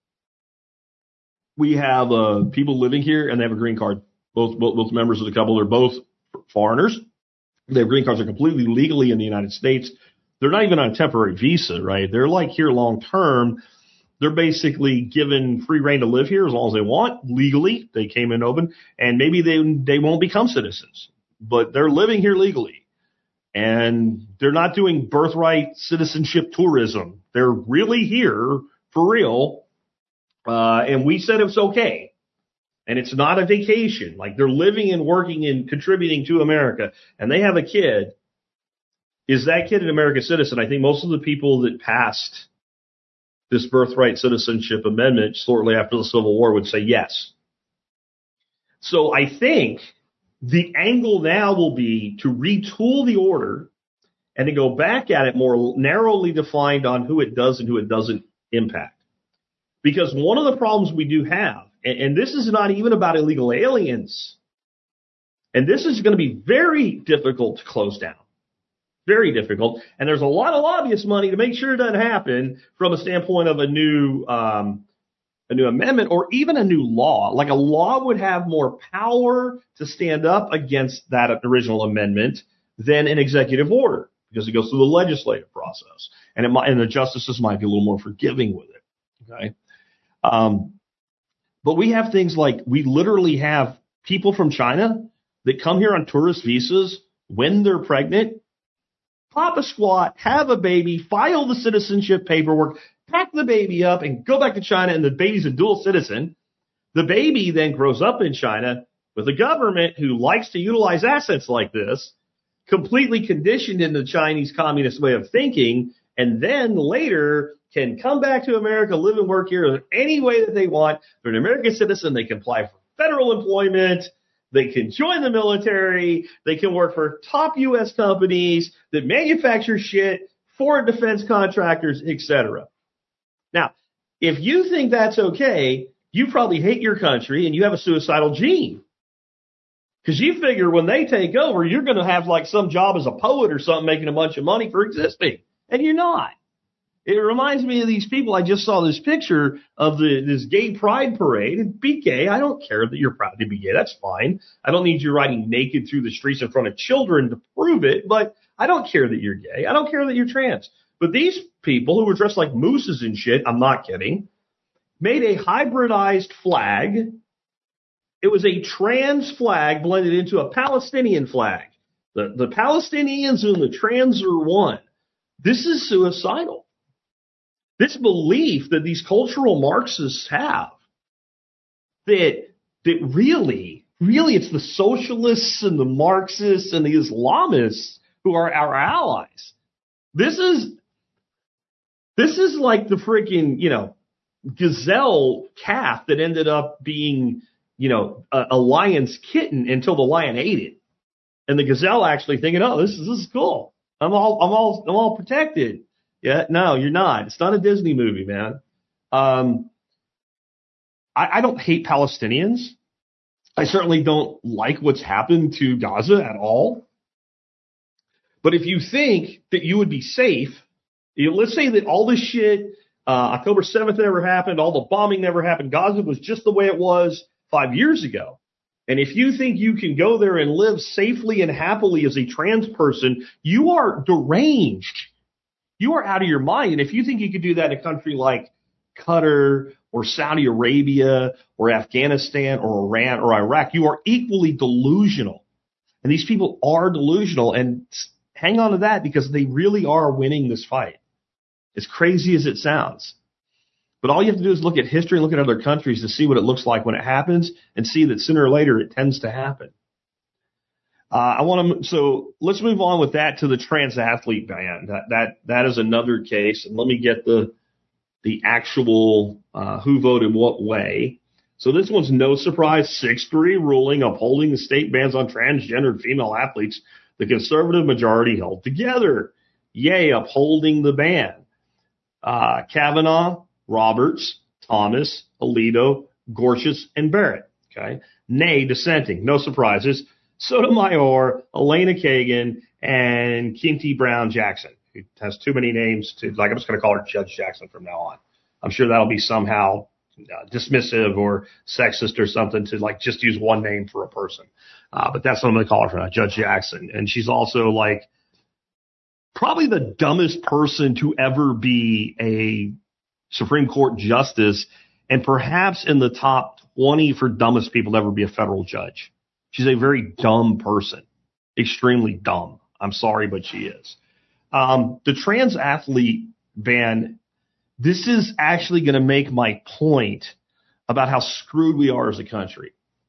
we have people living here and they have a green card. Both members of the couple are both foreigners. They have green cards. They're completely legally in the United States. They're not even on a temporary visa, right? They're like here long term. They're basically given free reign to live here as long as they want legally. They came in open, and maybe they won't become citizens, but they're living here legally, and they're not doing birthright citizenship tourism. They're really here for real, and we said it's okay. And it's not a vacation. Like, they're living and working and contributing to America, and they have a kid. Is that kid an American citizen? I think most of the people that passed this birthright citizenship amendment shortly after the Civil War would say yes. So I think the angle now will be to retool the order and to go back at it more narrowly defined on who it does and who it doesn't impact. Because one of the problems we do have, and this is not even about illegal aliens, and this is going to be very difficult to close down. Very difficult. And there's a lot of lobbyist money to make sure it doesn't happen from a standpoint of a new amendment or even a new law. Like, a law would have more power to stand up against that original amendment than an executive order, because it goes through the legislative process. And the justices might be a little more forgiving with it. Okay. But we have things like, we literally have people from China that come here on tourist visas when they're pregnant, pop a squat, have a baby, file the citizenship paperwork, pack the baby up, and go back to China, and the baby's a dual citizen. The baby then grows up in China with a government who likes to utilize assets like this, completely conditioned in the Chinese communist way of thinking, and then later can come back to America, live and work here in any way that they want. They're an American citizen. They can apply for federal employment. They can join the military. They can work for top U.S. companies that manufacture shit for defense contractors, etc. Now, if you think that's okay, you probably hate your country and you have a suicidal gene. Because you figure when they take over, you're going to have like some job as a poet or something, making a bunch of money for existing. And you're not. It reminds me of these people. I just saw this picture of this gay pride parade. Be gay. I don't care that you're proud to be gay. That's fine. I don't need you riding naked through the streets in front of children to prove it, but I don't care that you're gay. I don't care that you're trans. But these people who were dressed like mooses and shit, I'm not kidding, made a hybridized flag. It was a trans flag blended into a Palestinian flag. The Palestinians and the trans are one. This is suicidal. This belief that these cultural Marxists have, that really it's the socialists and the Marxists and the Islamists who are our allies. This is like the freaking, gazelle calf that ended up being, a lion's kitten until the lion ate it. And the gazelle actually thinking, oh, this is cool. I'm all protected. Yeah, no, you're not. It's not a Disney movie, man. I don't hate Palestinians. I certainly don't like what's happened to Gaza at all. But if you think that you would be safe, let's say that all this shit October 7th never happened. All the bombing never happened. Gaza was just the way it was 5 years ago. And if you think you can go there and live safely and happily as a trans person, you are deranged. You are out of your mind. And if you think you could do that in a country like Qatar or Saudi Arabia or Afghanistan or Iran or Iraq, you are equally delusional. And these people are delusional, and hang on to that because they really are winning this fight. As crazy as it sounds. But all you have to do is look at history and look at other countries to see what it looks like when it happens and see that sooner or later it tends to happen. So let's move on with that to the trans athlete ban. That is another case. And let me get the actual who voted what way. So this one's no surprise 6-3 ruling upholding the state bans on transgendered female athletes. The conservative majority held together. Yay, upholding the ban. Kavanaugh, Roberts, Thomas, Alito, Gorsuch, and Barrett. Okay. Nay, dissenting. No surprises. Sotomayor, Elena Kagan, and Ketanji Brown Jackson, who has too many names to, I'm just going to call her Judge Jackson from now on. I'm sure that'll be somehow dismissive or sexist or something to just use one name for a person. But that's what I'm going to call her from now, Judge Jackson. And she's also probably the dumbest person to ever be a Supreme Court justice, and perhaps in the top 20 for dumbest people to ever be a federal judge. She's a very dumb person, extremely dumb. I'm sorry, but she is. The trans athlete ban, this is actually going to make my point about how screwed we are as a country.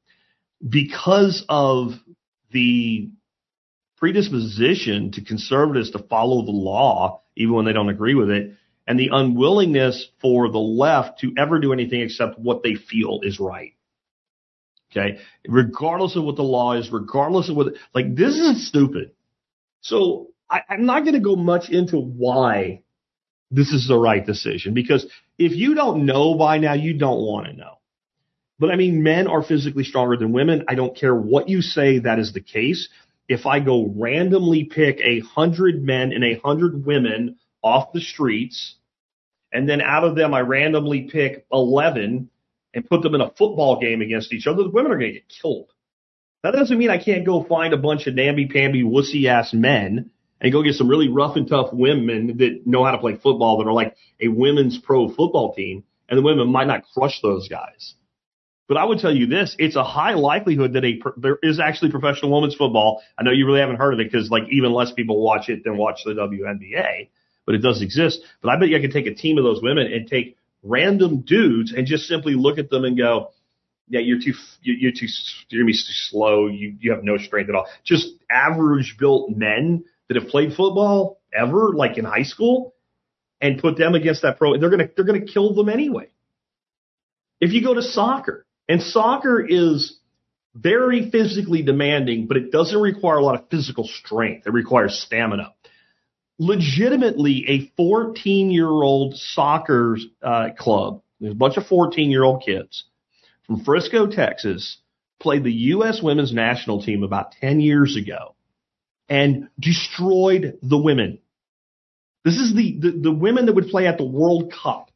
Because of the predisposition to conservatives to follow the law, even when they don't agree with it, and the unwillingness for the left to ever do anything except what they feel is right. Okay. Regardless of what the law is, regardless of what, this is stupid. So I'm not going to go much into why this is the right decision, because if you don't know by now, you don't want to know. But I mean, men are physically stronger than women. I don't care what you say, that is the case. If I go randomly pick 100 men and 100 women off the streets, and then out of them I randomly pick 11 and put them in a football game against each other, the women are going to get killed. That doesn't mean I can't go find a bunch of namby-pamby, wussy-ass men and go get some really rough and tough women that know how to play football, that are like a women's pro football team, and the women might not crush those guys. But I would tell you this, it's a high likelihood that there is actually professional women's football. I know you really haven't heard of it because even less people watch it than watch the WNBA, but it does exist. But I bet you I could take a team of those women and take random dudes and just simply look at them and go, yeah, you're going to be slow. You have no strength at all. Just average built men that have played football ever, like in high school, and put them against that pro. They're going to kill them anyway. If you go to soccer, and soccer is very physically demanding, but it doesn't require a lot of physical strength. It requires stamina. Legitimately, a 14-year-old soccer club, there's a bunch of 14-year-old kids from Frisco, Texas, played the U.S. women's national team about 10 years ago and destroyed the women. This is the women that would play at the World Cup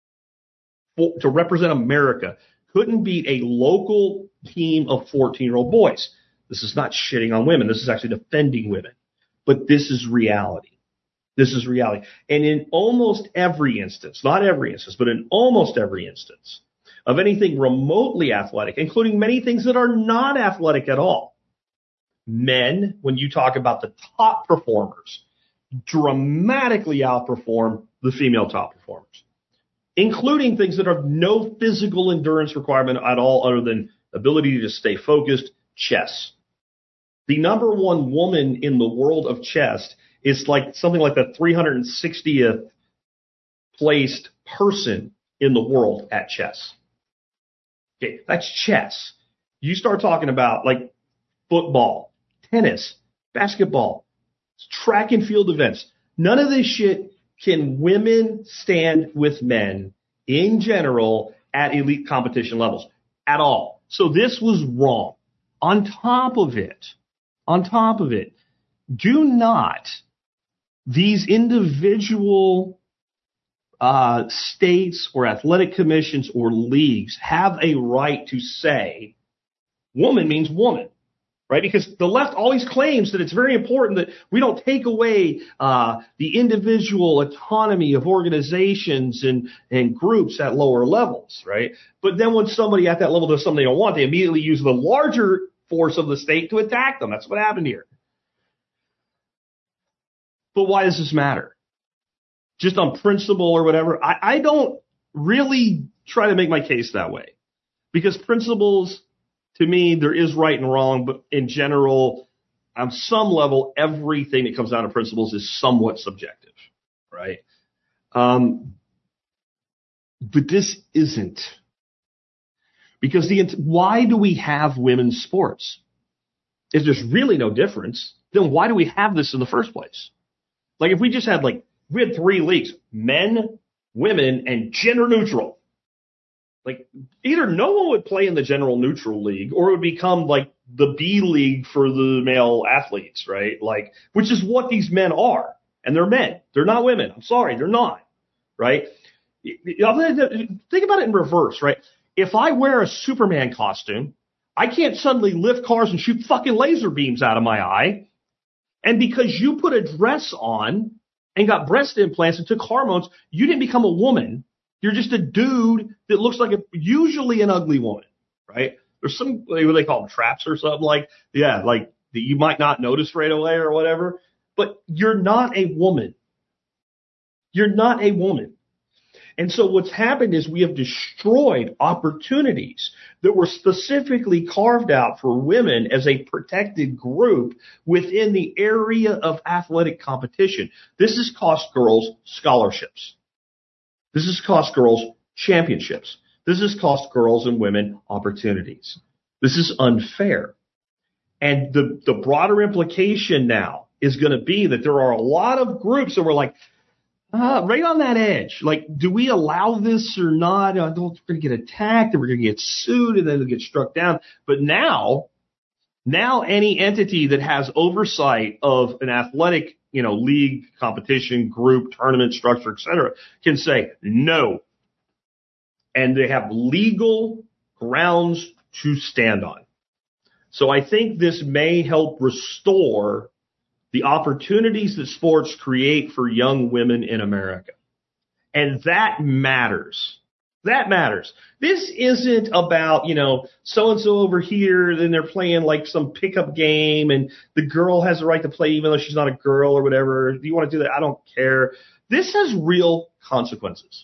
to represent America. Couldn't beat a local team of 14-year-old boys. This is not shitting on women. This is actually defending women. But this is reality. This is reality. And in almost every instance, not every instance, but in almost every instance of anything remotely athletic, including many things that are not athletic at all, men, when you talk about the top performers, dramatically outperform the female top performers, including things that have no physical endurance requirement at all other than ability to stay focused, chess. The number one woman in the world of chess is something like the 360th placed person in the world at chess. Okay, that's chess. You start talking about football, tennis, basketball, track and field events. None of this shit can women stand with men in general at elite competition levels at all. So this was wrong. On top of it, do not these individual states or athletic commissions or leagues have a right to say woman means woman, right? Because the left always claims that it's very important that we don't take away the individual autonomy of organizations and groups at lower levels, right? But then when somebody at that level does something they don't want, they immediately use the larger force of the state to attack them. That's what happened here. But why does this matter? Just on principle or whatever? I don't really try to make my case that way. Because principles, to me, there is right and wrong, but in general, on some level, everything that comes out of principles is somewhat subjective, right? But this isn't. Because why do we have women's sports? If there's really no difference, then why do we have this in the first place? Like if we just had we had 3 leagues, men, women, and gender neutral. Like either no one would play in the general neutral league or it would become like the B league for the male athletes, right? Like, which is what these men are. And they're men. They're not women. I'm sorry. They're not, right? Think about it in reverse, right? If I wear a Superman costume, I can't suddenly lift cars and shoot fucking laser beams out of my eye. And because you put a dress on and got breast implants and took hormones, you didn't become a woman. You're just a dude that looks like usually an ugly woman, right? There's some, what they call them, traps or something like that you might not notice right away or whatever. But you're not a woman. You're not a woman. And so what's happened is we have destroyed opportunities that were specifically carved out for women as a protected group within the area of athletic competition. This has cost girls scholarships. This has cost girls championships. This has cost girls and women opportunities. This is unfair. And the broader implication now is going to be that there are a lot of groups that were like, right on that edge. Like, do we allow this or not? We're going to get attacked and we're going to get sued and then it'll get struck down. But now any entity that has oversight of an athletic, league, competition, group, tournament, structure, et cetera, can say no. And they have legal grounds to stand on. So I think this may help restore the opportunities that sports create for young women in America. And that matters. That matters. This isn't about, so-and-so over here, then they're playing like some pickup game and the girl has the right to play even though she's not a girl or whatever. Do you want to do that? I don't care. This has real consequences.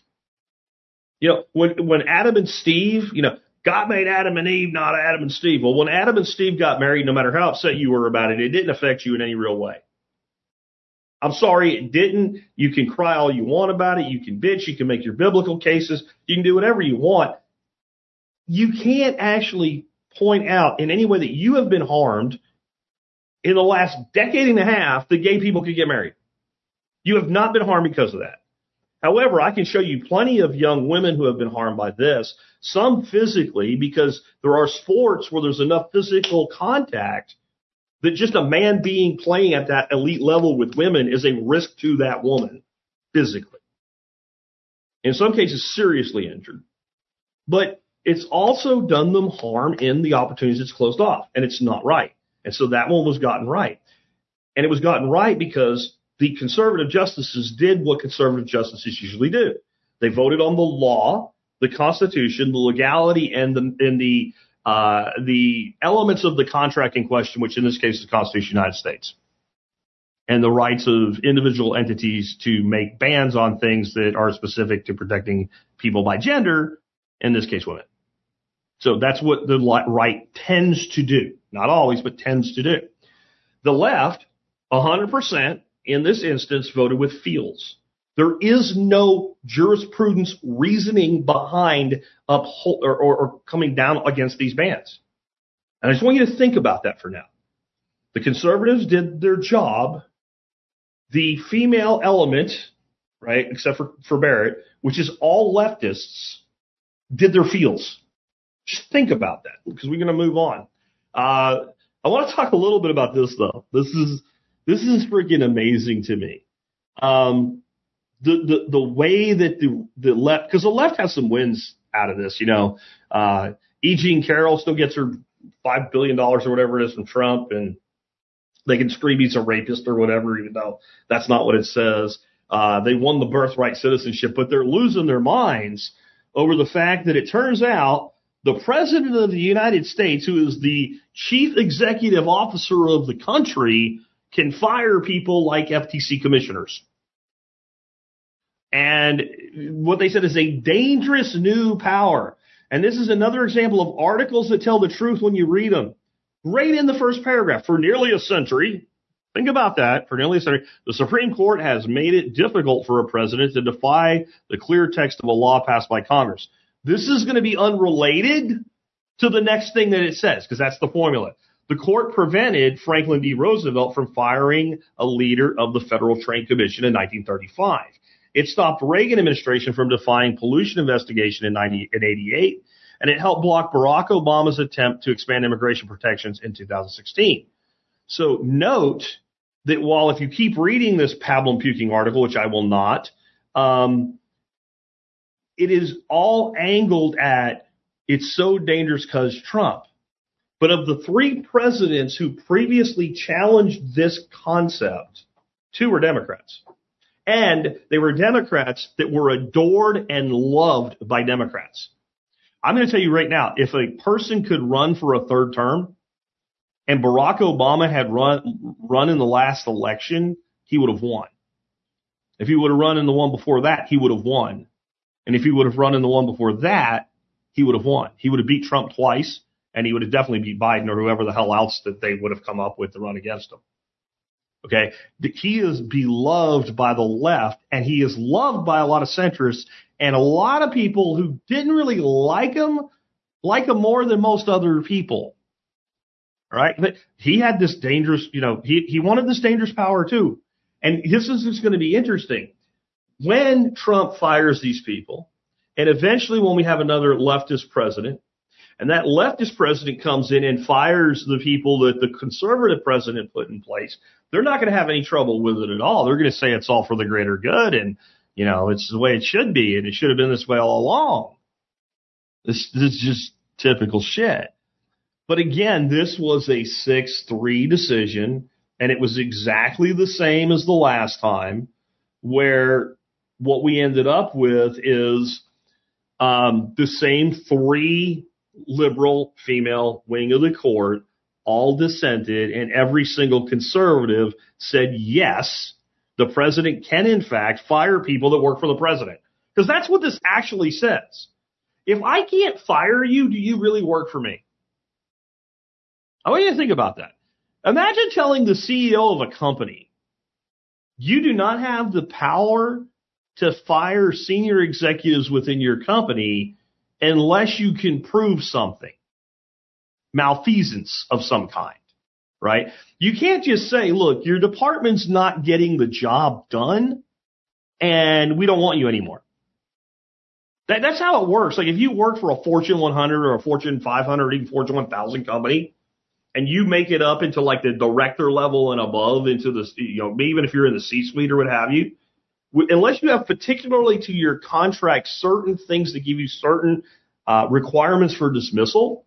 When Adam and Steve, God made Adam and Eve, not Adam and Steve. Well, when Adam and Steve got married, no matter how upset you were about it, it didn't affect you in any real way. I'm sorry, it didn't. You can cry all you want about it. You can bitch. You can make your biblical cases. You can do whatever you want. You can't actually point out in any way that you have been harmed in the last decade and a half that gay people could get married. You have not been harmed because of that. However, I can show you plenty of young women who have been harmed by this, some physically, because there are sports where there's enough physical contact that just a man being playing at that elite level with women is a risk to that woman physically. In some cases, seriously injured. But it's also done them harm in the opportunities it's closed off, and it's not right. And so that one was gotten right. And it was gotten right because the conservative justices did what conservative justices usually do. They voted on the law, the Constitution, the legality, and the elements of the contract in question, which in this case is the Constitution of the United States, and the rights of individual entities to make bans on things that are specific to protecting people by gender, in this case women. So that's what the right tends to do. Not always, but tends to do. The left, 100%, in this instance, voted with feels. There is no jurisprudence reasoning behind or coming down against these bans. And I just want you to think about that for now. The conservatives did their job. The female element, right, except for Barrett, which is all leftists, did their feels. Just think about that because we're going to move on. I want to talk a little bit about this, though. This is freaking amazing to me. the way that the left, because the left has some wins out of this, E. Jean Carroll still gets her $5 billion or whatever it is from Trump, and they can scream he's a rapist or whatever, even though that's not what it says. They won the birthright citizenship, but they're losing their minds over the fact that it turns out the president of the United States, who is the chief executive officer of the country, can fire people like FTC commissioners. And what they said is a dangerous new power. And this is another example of articles that tell the truth when you read them. Right in the first paragraph, for nearly a century, think about that, for nearly a century, the Supreme Court has made it difficult for a president to defy the clear text of a law passed by Congress. This is going to be unrelated to the next thing that it says, because that's the formula. The court prevented Franklin D. Roosevelt from firing a leader of the Federal Trade Commission in 1935. It stopped Reagan administration from defying pollution investigation in 88, and it helped block Barack Obama's attempt to expand immigration protections in 2016. So note that while if you keep reading this pablum-puking article, which I will not, it is all angled at it's so dangerous because Trump. But of the three presidents who previously challenged this concept, two were Democrats. And they were Democrats that were adored and loved by Democrats. I'm going to tell you right now, if a person could run for a third term and Barack Obama had run in the last election, he would have won. If he would have run in the one before that, he would have won. And if he would have run in the one before that, he would have won. He would have beat Trump twice, and he would have definitely beat Biden or whoever the hell else that they would have come up with to run against him. Okay, he is beloved by the left, and he is loved by a lot of centrists, and a lot of people who didn't really like him more than most other people. All right, but he had this dangerous, he wanted this dangerous power too. And this is just going to be interesting. When Trump fires these people, and eventually when we have another leftist president, and that leftist president comes in and fires the people that the conservative president put in place, they're not going to have any trouble with it at all. They're going to say it's all for the greater good, and, it's the way it should be, and it should have been this way all along. This is just typical shit. But again, this was a 6-3 decision, and it was exactly the same as the last time, where what we ended up with is the same three liberal female wing of the court all dissented, and every single conservative said yes, the president can in fact fire people that work for the president. Because that's what this actually says. If I can't fire you, do you really work for me? I want you to think about that. Imagine telling the CEO of a company, you do not have the power to fire senior executives within your company unless you can prove something. Malfeasance of some kind, right? You can't just say, look, your department's not getting the job done and we don't want you anymore. That's how it works. Like if you work for a Fortune 100 or a Fortune 500 or even Fortune 1000 company and you make it up into like the director level and above into the, even if you're in the C-suite or what have you, unless you have particularly to your contract certain things that give you certain requirements for dismissal,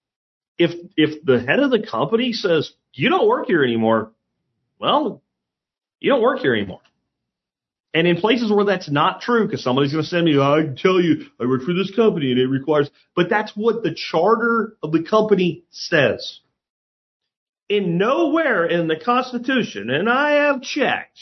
if the head of the company says, you don't work here anymore, well, you don't work here anymore. And in places where that's not true, because somebody's going to send me, I can tell you, I work for this company and it requires, but that's what the charter of the company says. In nowhere in the Constitution, and I have checked,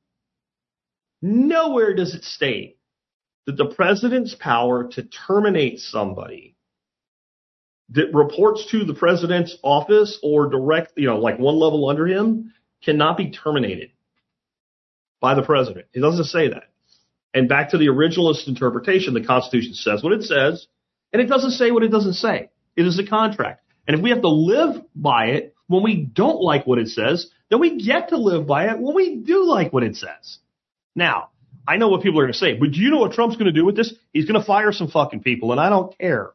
nowhere does it state that the president's power to terminate somebody that reports to the president's office or direct, like one level under him, cannot be terminated by the president. It doesn't say that. And back to the originalist interpretation, the Constitution says what it says, and it doesn't say what it doesn't say. It is a contract. And if we have to live by it when we don't like what it says, then we get to live by it when we do like what it says. Now, I know what people are going to say, but do you know what Trump's going to do with this? He's going to fire some fucking people, and I don't care.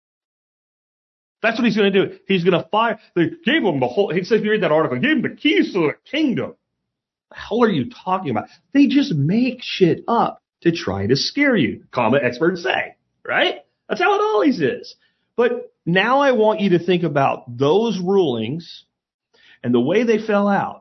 That's what he's going to do. He's going to fire. They gave him the whole. He said, if you read that article, he gave him the keys to the kingdom. The hell are you talking about? They just make shit up to try to scare you, experts say, right? That's how it always is. But now I want you to think about those rulings and the way they fell out.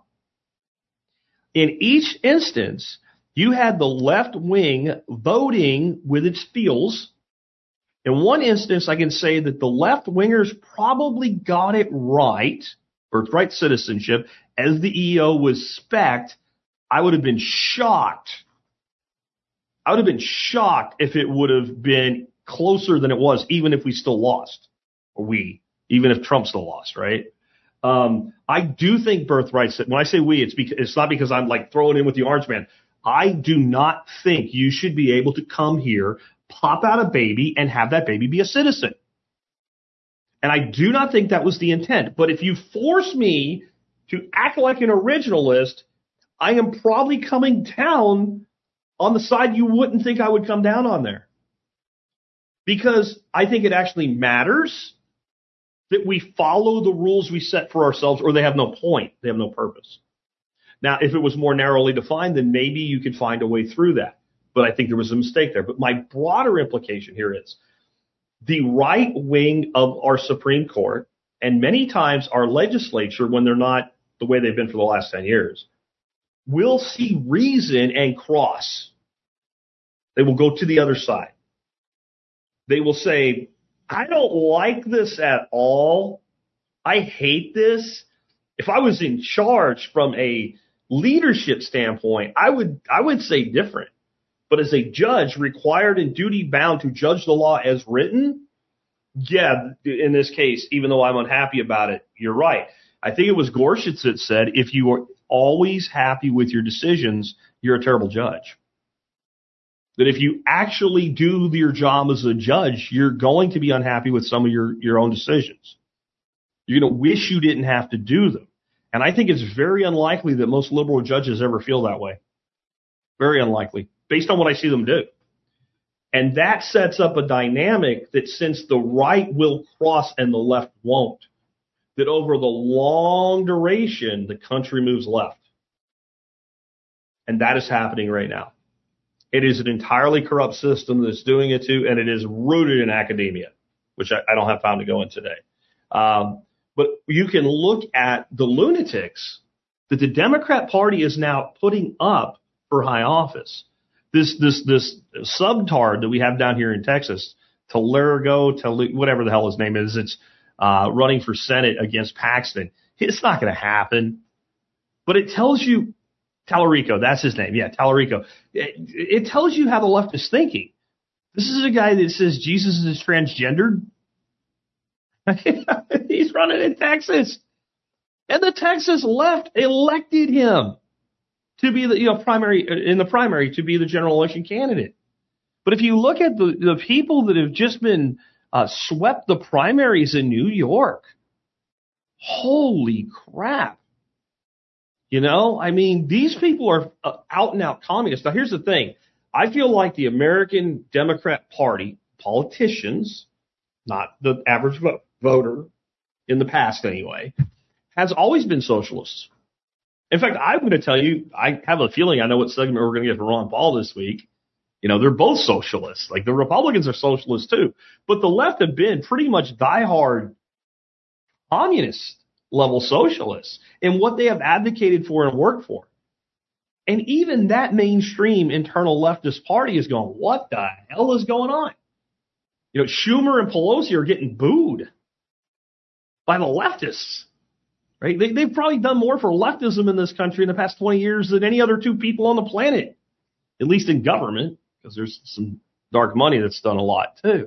In each instance, you had the left wing voting with its feels. In one instance, I can say that the left wingers probably got it right, birthright citizenship, as the EO was spec'd. I would have been shocked. I would have been shocked if it would have been closer than it was, even if we still lost, even if Trump still lost, right? I do think birthright, when I say we, it's not because I'm like throwing in with the orange man. I do not think you should be able to come here, pop out a baby, and have that baby be a citizen. And I do not think that was the intent. But if you force me to act like an originalist, I am probably coming down on the side you wouldn't think I would come down on there. Because I think it actually matters that we follow the rules we set for ourselves, or they have no point. They have no purpose. Now, if it was more narrowly defined, then maybe you could find a way through that. But I think there was a mistake there. But my broader implication here is the right wing of our Supreme Court, and many times our legislature, when they're not the way they've been for the last 10 years, will see reason and cross. They will go to the other side. They will say, I don't like this at all. I hate this. If I was in charge from a leadership standpoint, I would say different. But as a judge, required and duty bound to judge the law as written, yeah, in this case, even though I'm unhappy about it, you're right. I think it was Gorsuch that said, if you are always happy with your decisions, you're a terrible judge. That if you actually do your job as a judge, you're going to be unhappy with some of your own decisions. You're going to wish you didn't have to do them. And I think it's very unlikely that most liberal judges ever feel that way. Very unlikely, based on what I see them do. And that sets up a dynamic that since the right will cross and the left won't, that over the long duration, the country moves left. And that is happening right now. It is an entirely corrupt system that's doing it too, and it is rooted in academia, which I don't have time to go into today. But you can look at the lunatics that the Democrat Party is now putting up for high office. This subtard that we have down here in Texas, whatever the hell his name is, it's running for Senate against Paxton. It's not going to happen. But it tells you, Tallarico, that's his name. Yeah, Tallarico. It tells you how the left is thinking. This is a guy that says Jesus is transgendered. He's running in Texas. And the Texas left elected him to be the primary to be the general election candidate. But if you look at the people that have just been swept the primaries in New York, holy crap. You know, I mean, these people are out and out communists. Now, here's the thing. I feel like the American Democrat Party, politicians, not the average voter in the past anyway, has always been socialists. In fact, I'm going to tell you, I have a feeling I know what segment we're going to get from Ron Paul this week. You know, they're both socialists. Like the Republicans are socialists too. But the left have been pretty much diehard communist level socialists in what they have advocated for and worked for. And even that mainstream internal leftist party is going, what the hell is going on? You know, Schumer and Pelosi are getting booed by the leftists, right? They've probably done more for leftism in this country in the past 20 years than any other two people on the planet, at least in government, because there's some dark money that's done a lot too.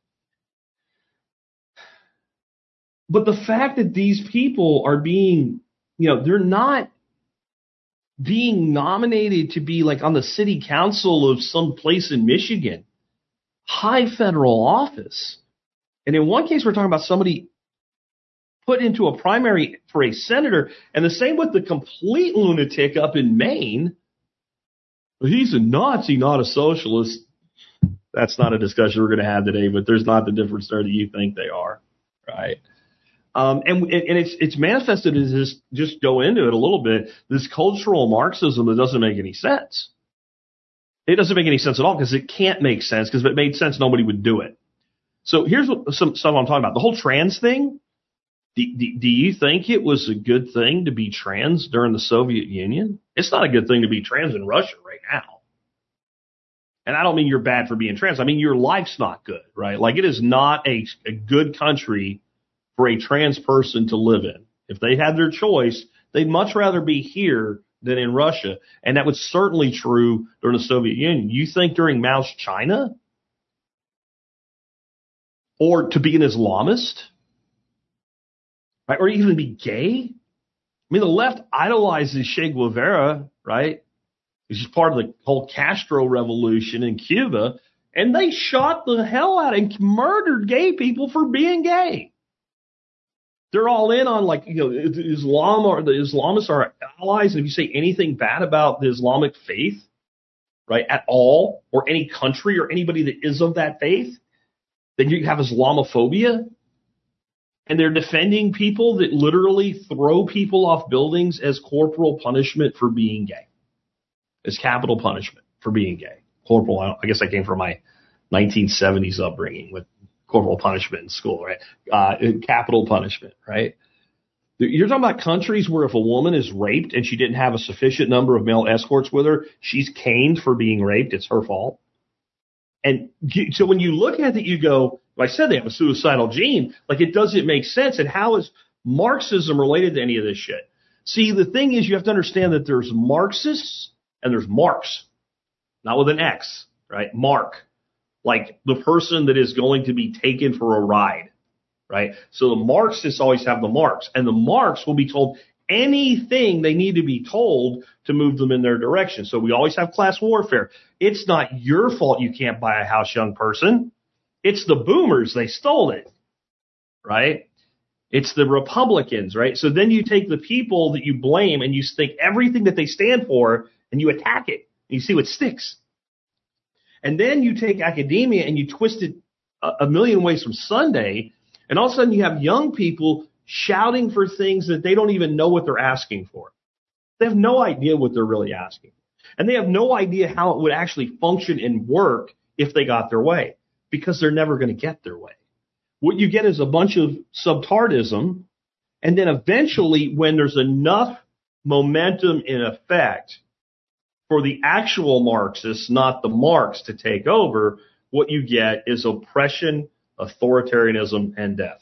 But the fact that these people are being, you know, they're not being nominated to be like on the city council of some place in Michigan, high federal office. And in one case, we're talking about somebody put into a primary for a senator. And the same with the complete lunatic up in Maine. He's a Nazi, not a socialist. That's not a discussion we're going to have today, but there's not the difference there that you think they are, right? And it's manifested as this, just go into it a little bit, this cultural Marxism that doesn't make any sense. It doesn't make any sense at all because it can't make sense, because if it made sense, nobody would do it. So here's some stuff I'm talking about. The whole trans thing. Do you think it was a good thing to be trans during the Soviet Union? It's not a good thing to be trans in Russia right now. And I don't mean you're bad for being trans. I mean your life's not good, right? Like, it is not a good country for a trans person to live in. If they had their choice, they'd much rather be here than in Russia. And that was certainly true during the Soviet Union. You think during Mao's China? Or to be an Islamist? Right? Or even be gay? I mean, the left idolizes Che Guevara, right? He's just part of the whole Castro revolution in Cuba. And they shot the hell out and murdered gay people for being gay. They're all in on, like, Islam, or the Islamists are allies. And if you say anything bad about the Islamic faith, right, at all, or any country or anybody that is of that faith, then you have Islamophobia. And they're defending people that literally throw people off buildings as corporal punishment for being gay. As capital punishment for being gay. Corporal, I guess I came from my 1970s upbringing with corporal punishment in school, right? Capital punishment, right? You're talking about countries where if a woman is raped and she didn't have a sufficient number of male escorts with her, she's caned for being raped. It's her fault. And so when you look at it, you go, like I said, they have a suicidal gene. Like, it doesn't make sense. And how is Marxism related to any of this shit? See, the thing is, you have to understand that there's Marxists and there's Marx, not with an X, right? Mark, like the person that is going to be taken for a ride, right? So the Marxists always have the marks, and the marks will be told anything they need to be told to move them in their direction. So we always have class warfare. It's not your fault you can't buy a house, young person. It's the boomers. They stole it, right? It's the Republicans, right? So then you take the people that you blame and you think everything that they stand for and you attack it. And you see what sticks. And then you take academia and you twist it a million ways from Sunday. And all of a sudden you have young people shouting for things that they don't even know what they're asking for. They have no idea what they're really asking. And they have no idea how it would actually function and work if they got their way, because they're never going to get their way. What you get is a bunch of subtardism. And then eventually, when there's enough momentum in effect for the actual Marxists, not the Marx, to take over, what you get is oppression, authoritarianism, and death.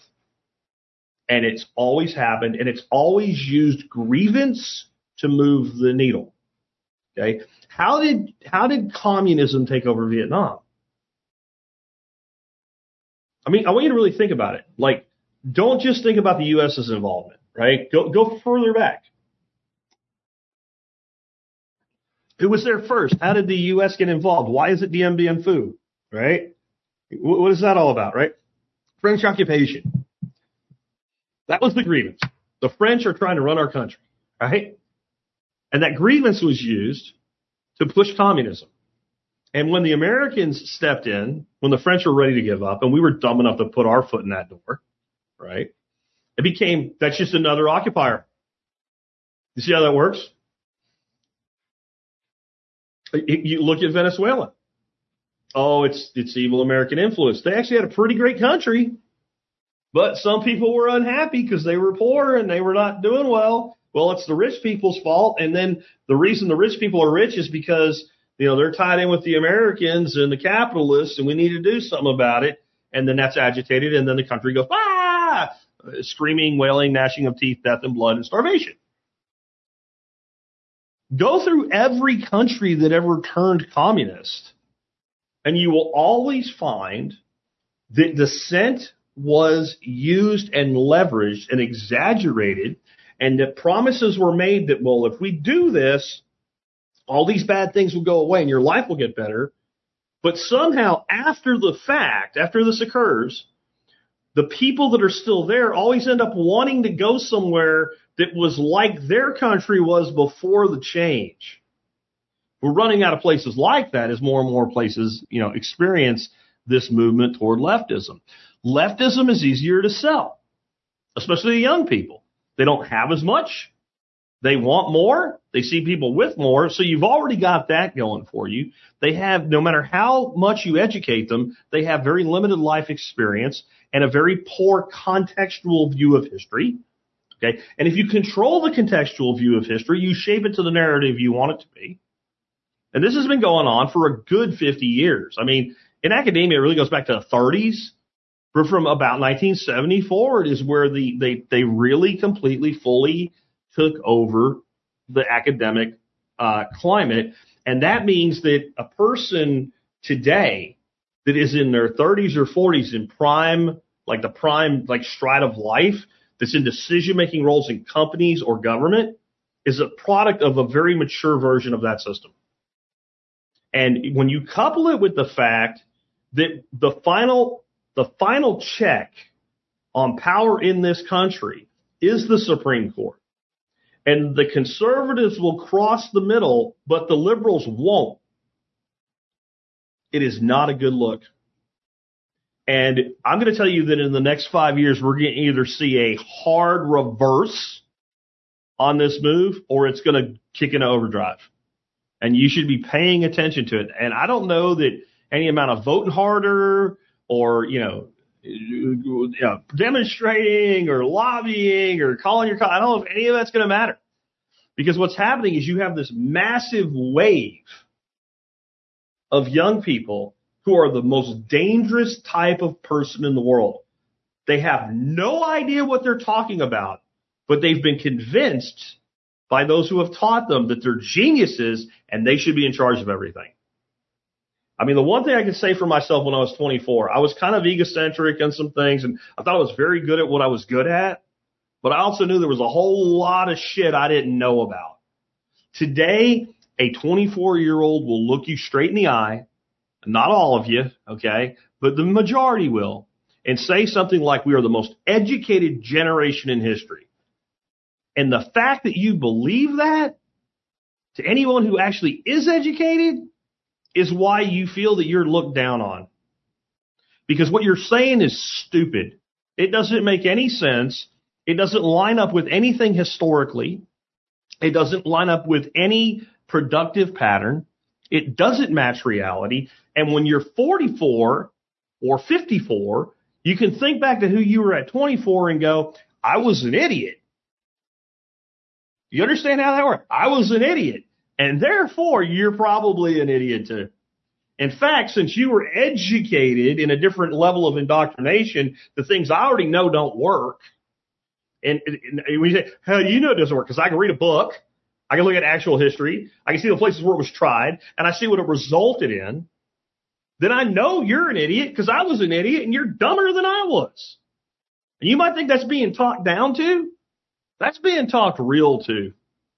And it's always happened, and it's always used grievance to move the needle. Okay? How did communism take over Vietnam? I mean, I want you to really think about it. Like, don't just think about the U.S.'s involvement, right? Go further back. Who was there first? How did the U.S. get involved? Why is it Dien Bien Phu, right? What is that all about, right? French occupation. That was the grievance. The French are trying to run our country, right? And that grievance was used to push communism. And when the Americans stepped in, when the French were ready to give up, and we were dumb enough to put our foot in that door, right? It became, that's just another occupier. You see how that works? You look at Venezuela. Oh, it's evil American influence. They actually had a pretty great country, but some people were unhappy because they were poor and they were not doing well. Well, it's the rich people's fault. And then the reason the rich people are rich is because, they're tied in with the Americans and the capitalists, and we need to do something about it. And then that's agitated, and then the country goes, screaming, wailing, gnashing of teeth, death and blood, and starvation. Go through every country that ever turned communist, and you will always find that dissent was used and leveraged and exaggerated, and that promises were made that, well, if we do this, all these bad things will go away and your life will get better. But somehow, after the fact, after this occurs, the people that are still there always end up wanting to go somewhere that was like their country was before the change. We're running out of places like that as more and more places, experience this movement toward leftism. Leftism is easier to sell. especially the young people. They don't have as much. They want more. They see people with more. So you've already got that going for you. They have, no matter how much you educate them, they have very limited life experience and a very poor contextual view of history. Okay. And if you control the contextual view of history, you shape it to the narrative you want it to be. And this has been going on for a good 50 years. I mean, in academia, it really goes back to the 30s. But from about 1970 forward is where they really completely, fully took over the academic climate. And that means that a person today that is in their 30s or 40s in prime stride of life, that's in decision-making roles in companies or government, is a product of a very mature version of that system. And when you couple it with the fact that the final check on power in this country is the Supreme Court, and the conservatives will cross the middle, but the liberals won't, it is not a good look. And I'm going to tell you that in the next 5 years, we're going to either see a hard reverse on this move, or it's going to kick into overdrive. And you should be paying attention to it. And I don't know that any amount of voting harder or, demonstrating or lobbying or calling your, I don't know if any of that's going to matter. Because what's happening is you have this massive wave of young people who are the most dangerous type of person in the world. They have no idea what they're talking about, but they've been convinced by those who have taught them that they're geniuses and they should be in charge of everything. I mean, the one thing I can say for myself when I was 24, I was kind of egocentric on some things, and I thought I was very good at what I was good at, but I also knew there was a whole lot of shit I didn't know about. Today, a 24-year-old will look you straight in the eye, not all of you, okay, but the majority will, and say something like, we are the most educated generation in history. And the fact that you believe that, to anyone who actually is educated, is why you feel that you're looked down on. Because what you're saying is stupid. It doesn't make any sense. It doesn't line up with anything historically. It doesn't line up with any productive pattern. It doesn't match reality. And when you're 44 or 54, you can think back to who you were at 24 and go, I was an idiot. You understand how that works? I was an idiot. And therefore, you're probably an idiot too. In fact, since you were educated in a different level of indoctrination, the things I already know don't work. And when you say, hell, you know it doesn't work, because I can read a book, I can look at actual history, I can see the places where it was tried, and I see what it resulted in, then I know you're an idiot because I was an idiot and you're dumber than I was. And you might think that's being talked down to. That's being talked real to.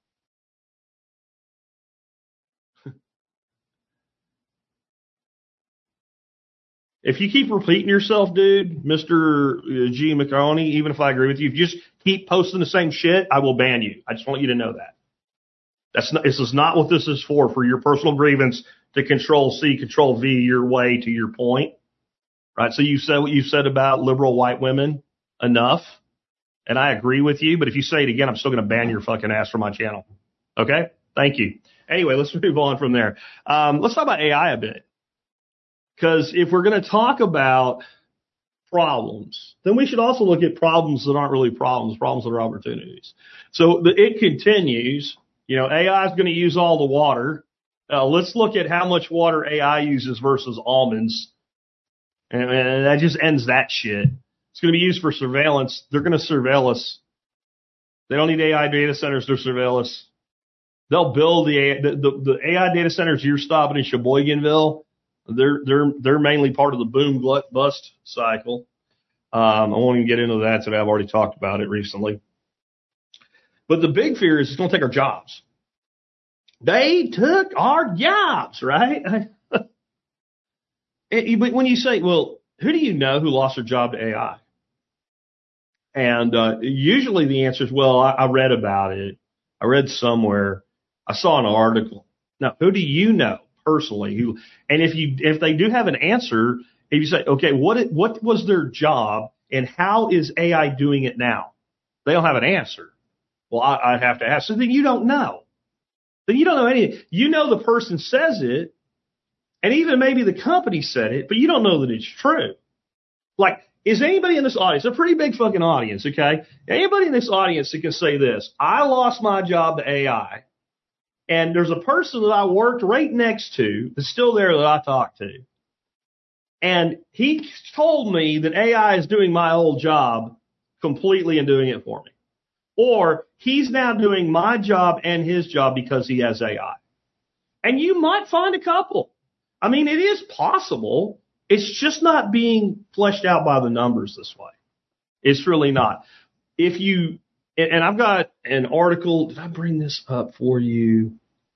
If you keep repeating yourself, dude, Mr. G. McConaughey, even if I agree with you, if you just keep posting the same shit, I will ban you. I just want you to know that. This is not what this is for your personal grievance to control C, control V your way to your point. Right? So you said what you said about liberal white women enough, and I agree with you, but if you say it again, I'm still going to ban your fucking ass from my channel. Okay? Thank you. Anyway, let's move on from there. Let's talk about AI a bit. Because if we're going to talk about problems, then we should also look at problems that aren't really problems that are opportunities. So it continues. AI is going to use all the water. Let's look at how much water AI uses versus almonds. And that just ends that shit. It's going to be used for surveillance. They're going to surveil us. They don't need AI data centers to surveil us. They'll build the AI data centers you're stopping in Sheboyganville. They're mainly part of the boom bust cycle. I won't even get into that today. I've already talked about it recently. But the big fear is it's going to take our jobs. They took our jobs, right? But when you say, well, who do you know who lost their job to AI? And usually the answer is, well, I read about it. I read somewhere. I saw an article. Now, who do you know personally who? And if they do have an answer, if you say, okay, what was their job, And how is AI doing it now? They don't have an answer. Well, I'd have to ask. So then you don't know. Then you don't know anything. You know the person says it, and even maybe the company said it, but you don't know that it's true. Like, is anybody in this audience, a pretty big fucking audience, okay? Anybody in this audience that can say this, I lost my job to AI, and there's a person that I worked right next to that's still there that I talked to. And he told me that AI is doing my old job completely and doing it for me. Or he's now doing my job and his job because he has AI. And you might find a couple. I mean, it is possible. It's just not being fleshed out by the numbers this way. It's really not. If you, and I've got an article, did I bring this up for you?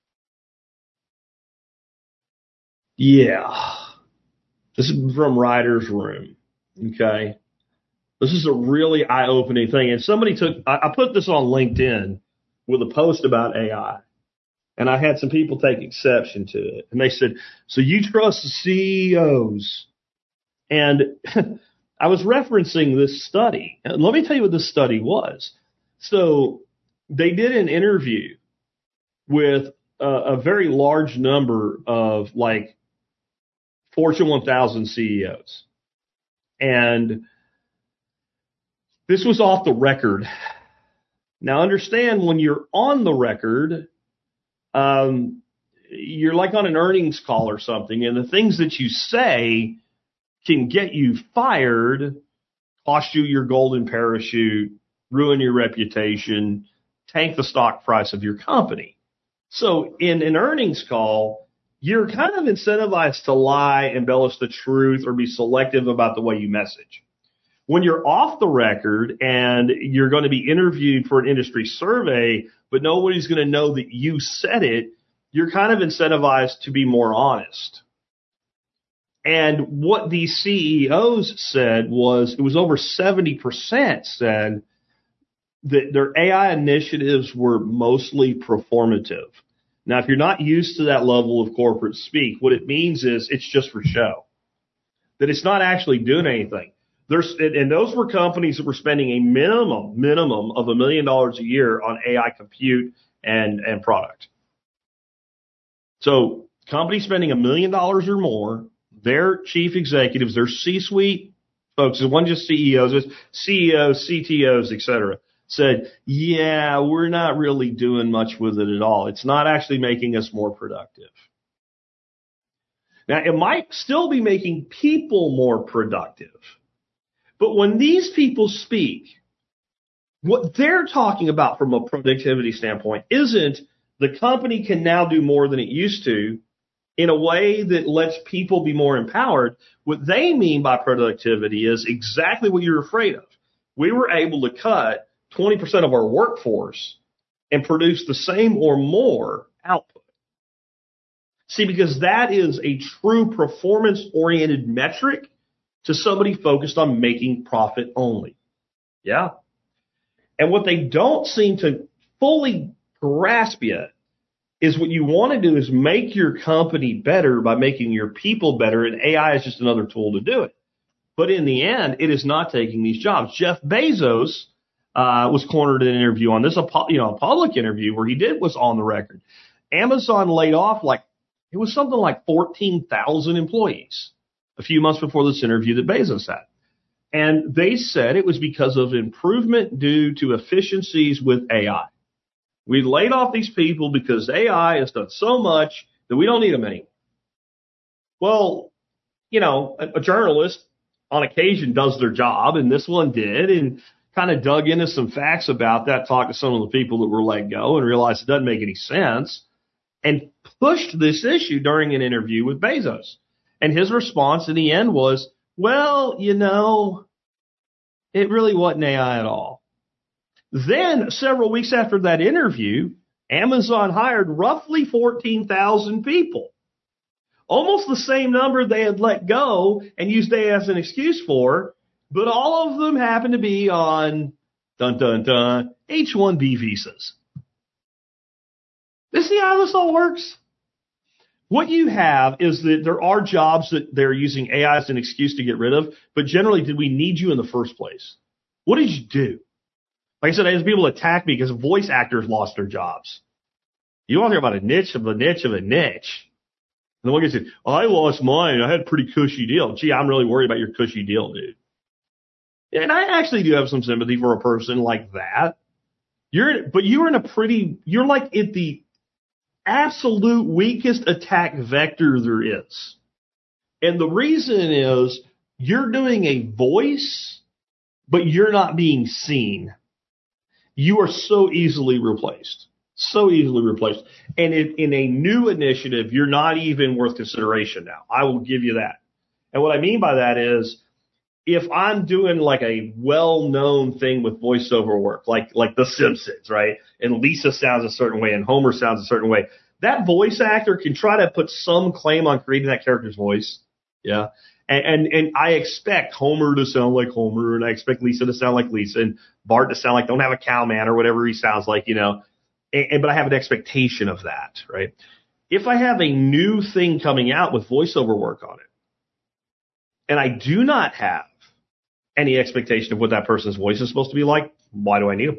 Yeah. This is from Writer's Room. Okay. This is a really eye-opening thing. And somebody I put this on LinkedIn with a post about AI. And I had some people take exception to it. And they said, so you trust the CEOs? And I was referencing this study. And let me tell you what this study was. So they did an interview with a very large number of like Fortune 1000 CEOs. And this was off the record. Now understand, when you're on the record, you're like on an earnings call or something, and the things that you say can get you fired, cost you your golden parachute, ruin your reputation, tank the stock price of your company. So in an earnings call, you're kind of incentivized to lie, embellish the truth, or be selective about the way you message. When you're off the record and you're going to be interviewed for an industry survey, but nobody's going to know that you said it, you're kind of incentivized to be more honest. And what these CEOs said was, it was over 70% said that their AI initiatives were mostly performative. Now, if you're not used to that level of corporate speak, what it means is it's just for show, that it's not actually doing anything. And those were companies that were spending a minimum of $1 million a year on AI compute and product. So companies spending $1 million or more, their chief executives, their C-suite folks, it wasn't just CEOs, it was CEOs, CTOs, et cetera, said, yeah, we're not really doing much with it at all. It's not actually making us more productive. Now, it might still be making people more productive. But when these people speak, what they're talking about from a productivity standpoint isn't the company can now do more than it used to in a way that lets people be more empowered. What they mean by productivity is exactly what you're afraid of. We were able to cut 20% of our workforce and produce the same or more output. See, because that is a true performance-oriented metric to somebody focused on making profit only. Yeah. And what they don't seem to fully grasp yet is what you want to do is make your company better by making your people better, and AI is just another tool to do it. But in the end, it is not taking these jobs. Jeff Bezos was cornered in an interview on this, a public interview where he was on the record. Amazon laid off it was something like 14,000 employees a few months before this interview that Bezos had. And they said it was because of improvement due to efficiencies with AI. We laid off these people because AI has done so much that we don't need them anymore. Well, a journalist on occasion does their job, and this one did, and kind of dug into some facts about that, talked to some of the people that were let go and realized it doesn't make any sense, and pushed this issue during an interview with Bezos. And his response in the end was, well, it really wasn't AI at all. Then, several weeks after that interview, Amazon hired roughly 14,000 people. Almost the same number they had let go and used AI as an excuse for, but all of them happened to be on, H-1B visas. You see how this all works? What you have is that there are jobs that they're using AI as an excuse to get rid of, but generally, did we need you in the first place? What did you do? Like I said, I had people attack me because voice actors lost their jobs. You want to hear about a niche of a niche of a niche. And the one guy said, I lost mine. I had a pretty cushy deal. Gee, I'm really worried about your cushy deal, dude. And I actually do have some sympathy for a person like that. You're like at the absolute weakest attack vector there is. And the reason is you're doing a voice, but you're not being seen. You are so easily replaced. So easily replaced. And in a new initiative, you're not even worth consideration now. I will give you that. And what I mean by that is if I'm doing like a well-known thing with voiceover work, like The Simpsons, right? And Lisa sounds a certain way and Homer sounds a certain way. That voice actor can try to put some claim on creating that character's voice. Yeah. And I expect Homer to sound like Homer, and I expect Lisa to sound like Lisa, and Bart to sound like Don't Have a Cow Man or whatever he sounds like, you know. But I have an expectation of that, right? If I have a new thing coming out with voiceover work on it, and I do not have any expectation of what that person's voice is supposed to be like, why do I need them?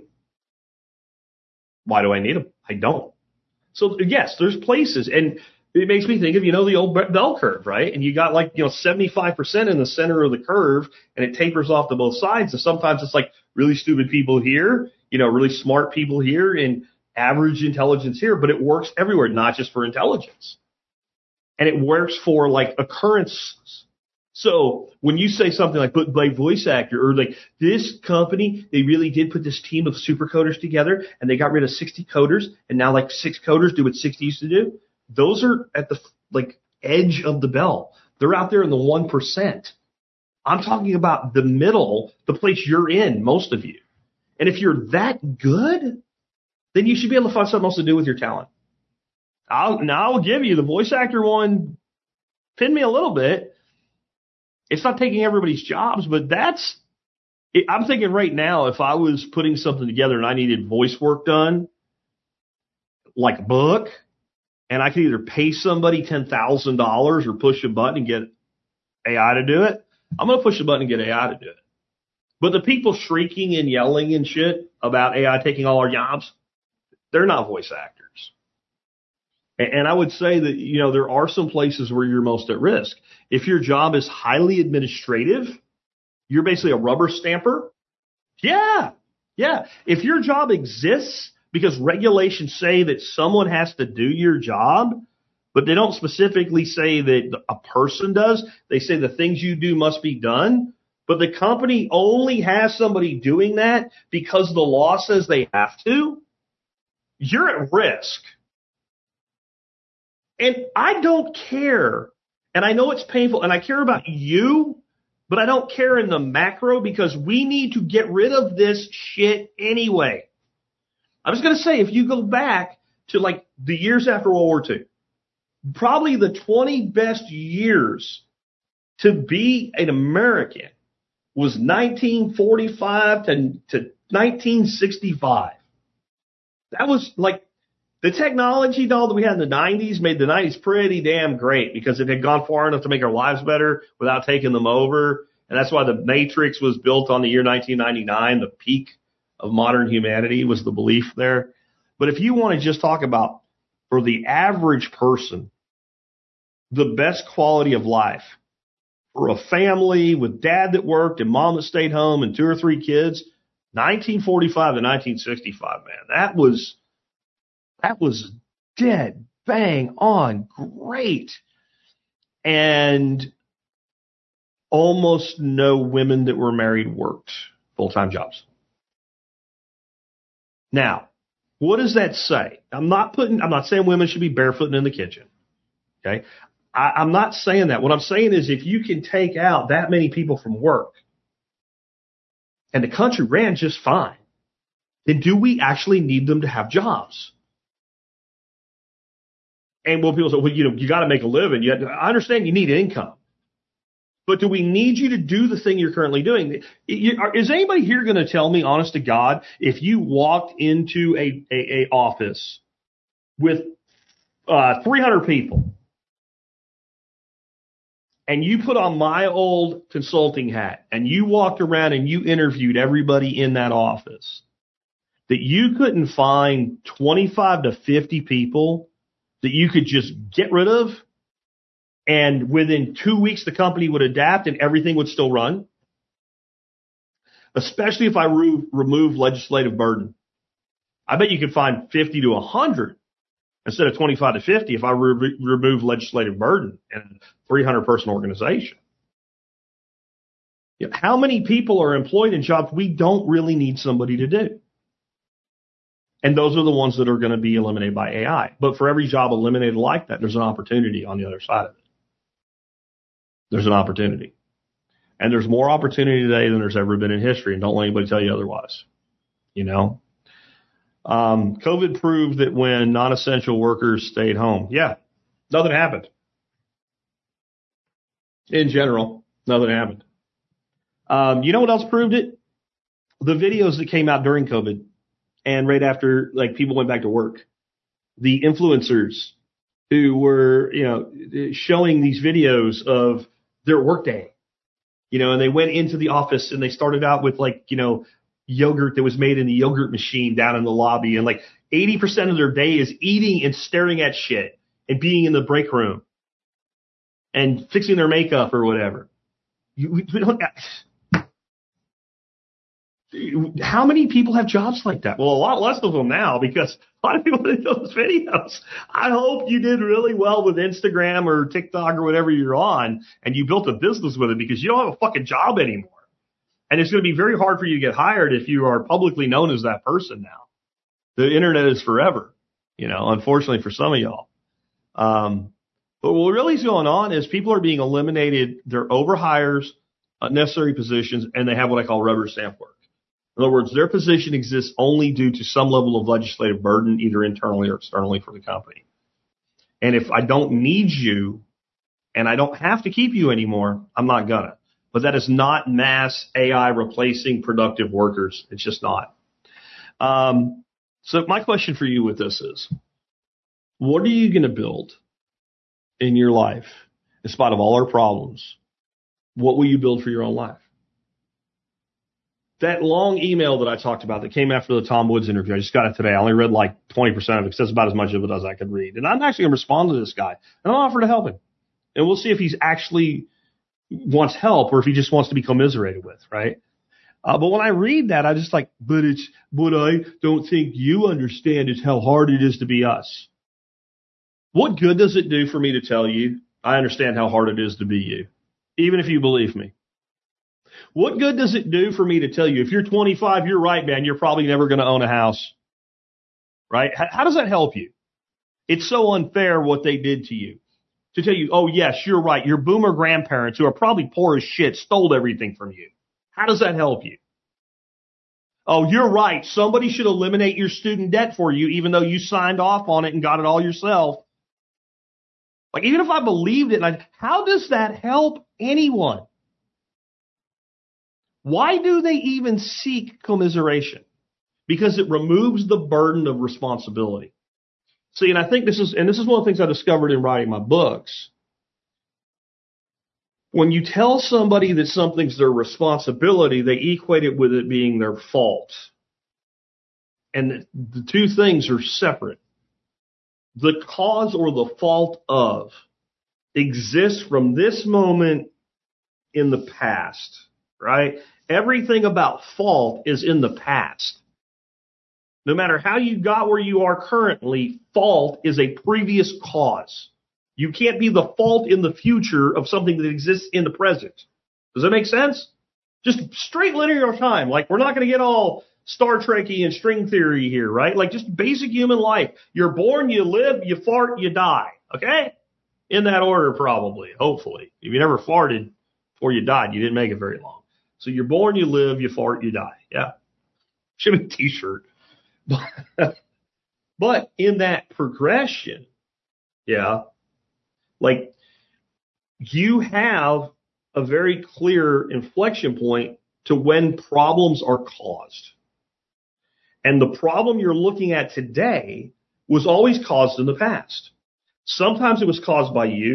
Why do I need them? I don't. So yes, there's places, and it makes me think of, the old bell curve, right? And you got 75% in the center of the curve, and it tapers off to both sides. And sometimes it's like really stupid people here, really smart people here, and average intelligence here, but it works everywhere, not just for intelligence. And it works for occurrences. So when you say something like by voice actor, or like this company, they really did put this team of super coders together and they got rid of 60 coders and now 6 coders do what 60 used to do. Those are at the edge of the bell. They're out there in the 1%. I'm talking about the middle, the place you're in, most of you. And if you're that good, then you should be able to find something else to do with your talent. I'll give you the voice actor one, pin me a little bit. It's not taking everybody's jobs, but I'm thinking right now, if I was putting something together and I needed voice work done, like a book, and I could either pay somebody $10,000 or push a button and get AI to do it, I'm going to push a button and get AI to do it. But the people shrieking and yelling and shit about AI taking all our jobs, they're not voice actors. And I would say that, there are some places where you're most at risk. If your job is highly administrative, you're basically a rubber stamper. Yeah. If your job exists because regulations say that someone has to do your job, but they don't specifically say that a person does, they say the things you do must be done, but the company only has somebody doing that because the law says they have to, you're at risk. And I don't care, and I know it's painful, and I care about you, but I don't care in the macro because we need to get rid of this shit anyway. I was going to say, if you go back to the years after World War II, probably the 20 best years to be an American was 1945 to 1965. That was the technology that we had in the 90s made the 90s pretty damn great because it had gone far enough to make our lives better without taking them over. And that's why the Matrix was built on the year 1999. The peak of modern humanity was the belief there. But if you want to just talk about, for the average person, the best quality of life for a family with dad that worked and mom that stayed home and 2 or 3 kids, 1945 to 1965, man, that was dead bang on great. And almost no women that were married worked full-time jobs. Now, what does that say? I'm not saying women should be barefooting in the kitchen. Okay. I'm not saying that. What I'm saying is if you can take out that many people from work and the country ran just fine, then do we actually need them to have jobs? And when people say, well, you got to make a living. I understand you need income. But do we need you to do the thing you're currently doing? Is anybody here going to tell me, honest to God, if you walked into a office with 300 people and you put on my old consulting hat and you walked around and you interviewed everybody in that office, that you couldn't find 25 to 50 people that you could just get rid of, and within 2 weeks the company would adapt and everything would still run? Especially if I remove legislative burden. I bet you could find 50 to 100 instead of 25 to 50 if I remove legislative burden in a 300-person organization. You know, how many people are employed in jobs we don't really need somebody to do? And those are the ones that are going to be eliminated by AI. But for every job eliminated like that, there's an opportunity on the other side of it. There's an opportunity. And there's more opportunity today than there's ever been in history. And don't let anybody tell you otherwise. You know? COVID proved that when non-essential workers stayed home, nothing happened. In general, nothing happened. You know what else proved it? The videos that came out during COVID and right after, like, people went back to work. The influencers who were, showing these videos of their workday, and they went into the office and they started out with, yogurt that was made in the yogurt machine down in the lobby. And 80% of their day is eating and staring at shit and being in the break room and fixing their makeup or whatever. How many people have jobs like that? Well, a lot less of them now because a lot of people did those videos. I hope you did really well with Instagram or TikTok or whatever you're on and you built a business with it because you don't have a fucking job anymore. And it's going to be very hard for you to get hired if you are publicly known as that person now. The internet is forever, unfortunately for some of y'all. But what really is going on is people are being eliminated. They're overhires, unnecessary positions, and they have what I call rubber stamp work. In other words, their position exists only due to some level of legislative burden, either internally or externally for the company. And if I don't need you and I don't have to keep you anymore, I'm not gonna. But that is not mass AI replacing productive workers. It's just not. So my question for you with this is, what are you going to build in your life in spite of all our problems? What will you build for your own life? That long email that I talked about that came after the Tom Woods interview, I just got it today. I only read 20% of it because that's about as much of it as I could read. And I'm actually going to respond to this guy. And I'll offer to help him. And we'll see if he's actually wants help or if he just wants to be commiserated with, right? But when I read that, I just but what I don't think you understand is how hard it is to be us. What good does it do for me to tell you I understand how hard it is to be you, even if you believe me? What good does it do for me to tell you if you're 25, you're right, man, you're probably never going to own a house, right? How does that help you? It's so unfair what they did to you. To tell you, oh, yes, you're right. Your boomer grandparents, who are probably poor as shit, stole everything from you. How does that help you? Oh, you're right. Somebody should eliminate your student debt for you, even though you signed off on it and got it all yourself. Even if I believed it, how does that help anyone? Why do they even seek commiseration? Because it removes the burden of responsibility. See, and I think this is one of the things I discovered in writing my books. When you tell somebody that something's their responsibility, they equate it with it being their fault. And the two things are separate. The cause or the fault of exists from this moment in the past, right? Everything about fault is in the past. No matter how you got where you are currently, fault is a previous cause. You can't be the fault in the future of something that exists in the present. Does that make sense? Just straight linear time. We're not going to get all Star Trek-y and string theory here, right? Just basic human life. You're born, you live, you fart, you die. Okay? In that order, probably, hopefully. If you never farted before you died, you didn't make it very long. So you're born, you live, you fart, you die. Yeah. Should be a t-shirt. But in that progression, you have a very clear inflection point to when problems are caused. And the problem you're looking at today was always caused in the past. Sometimes it was caused by you.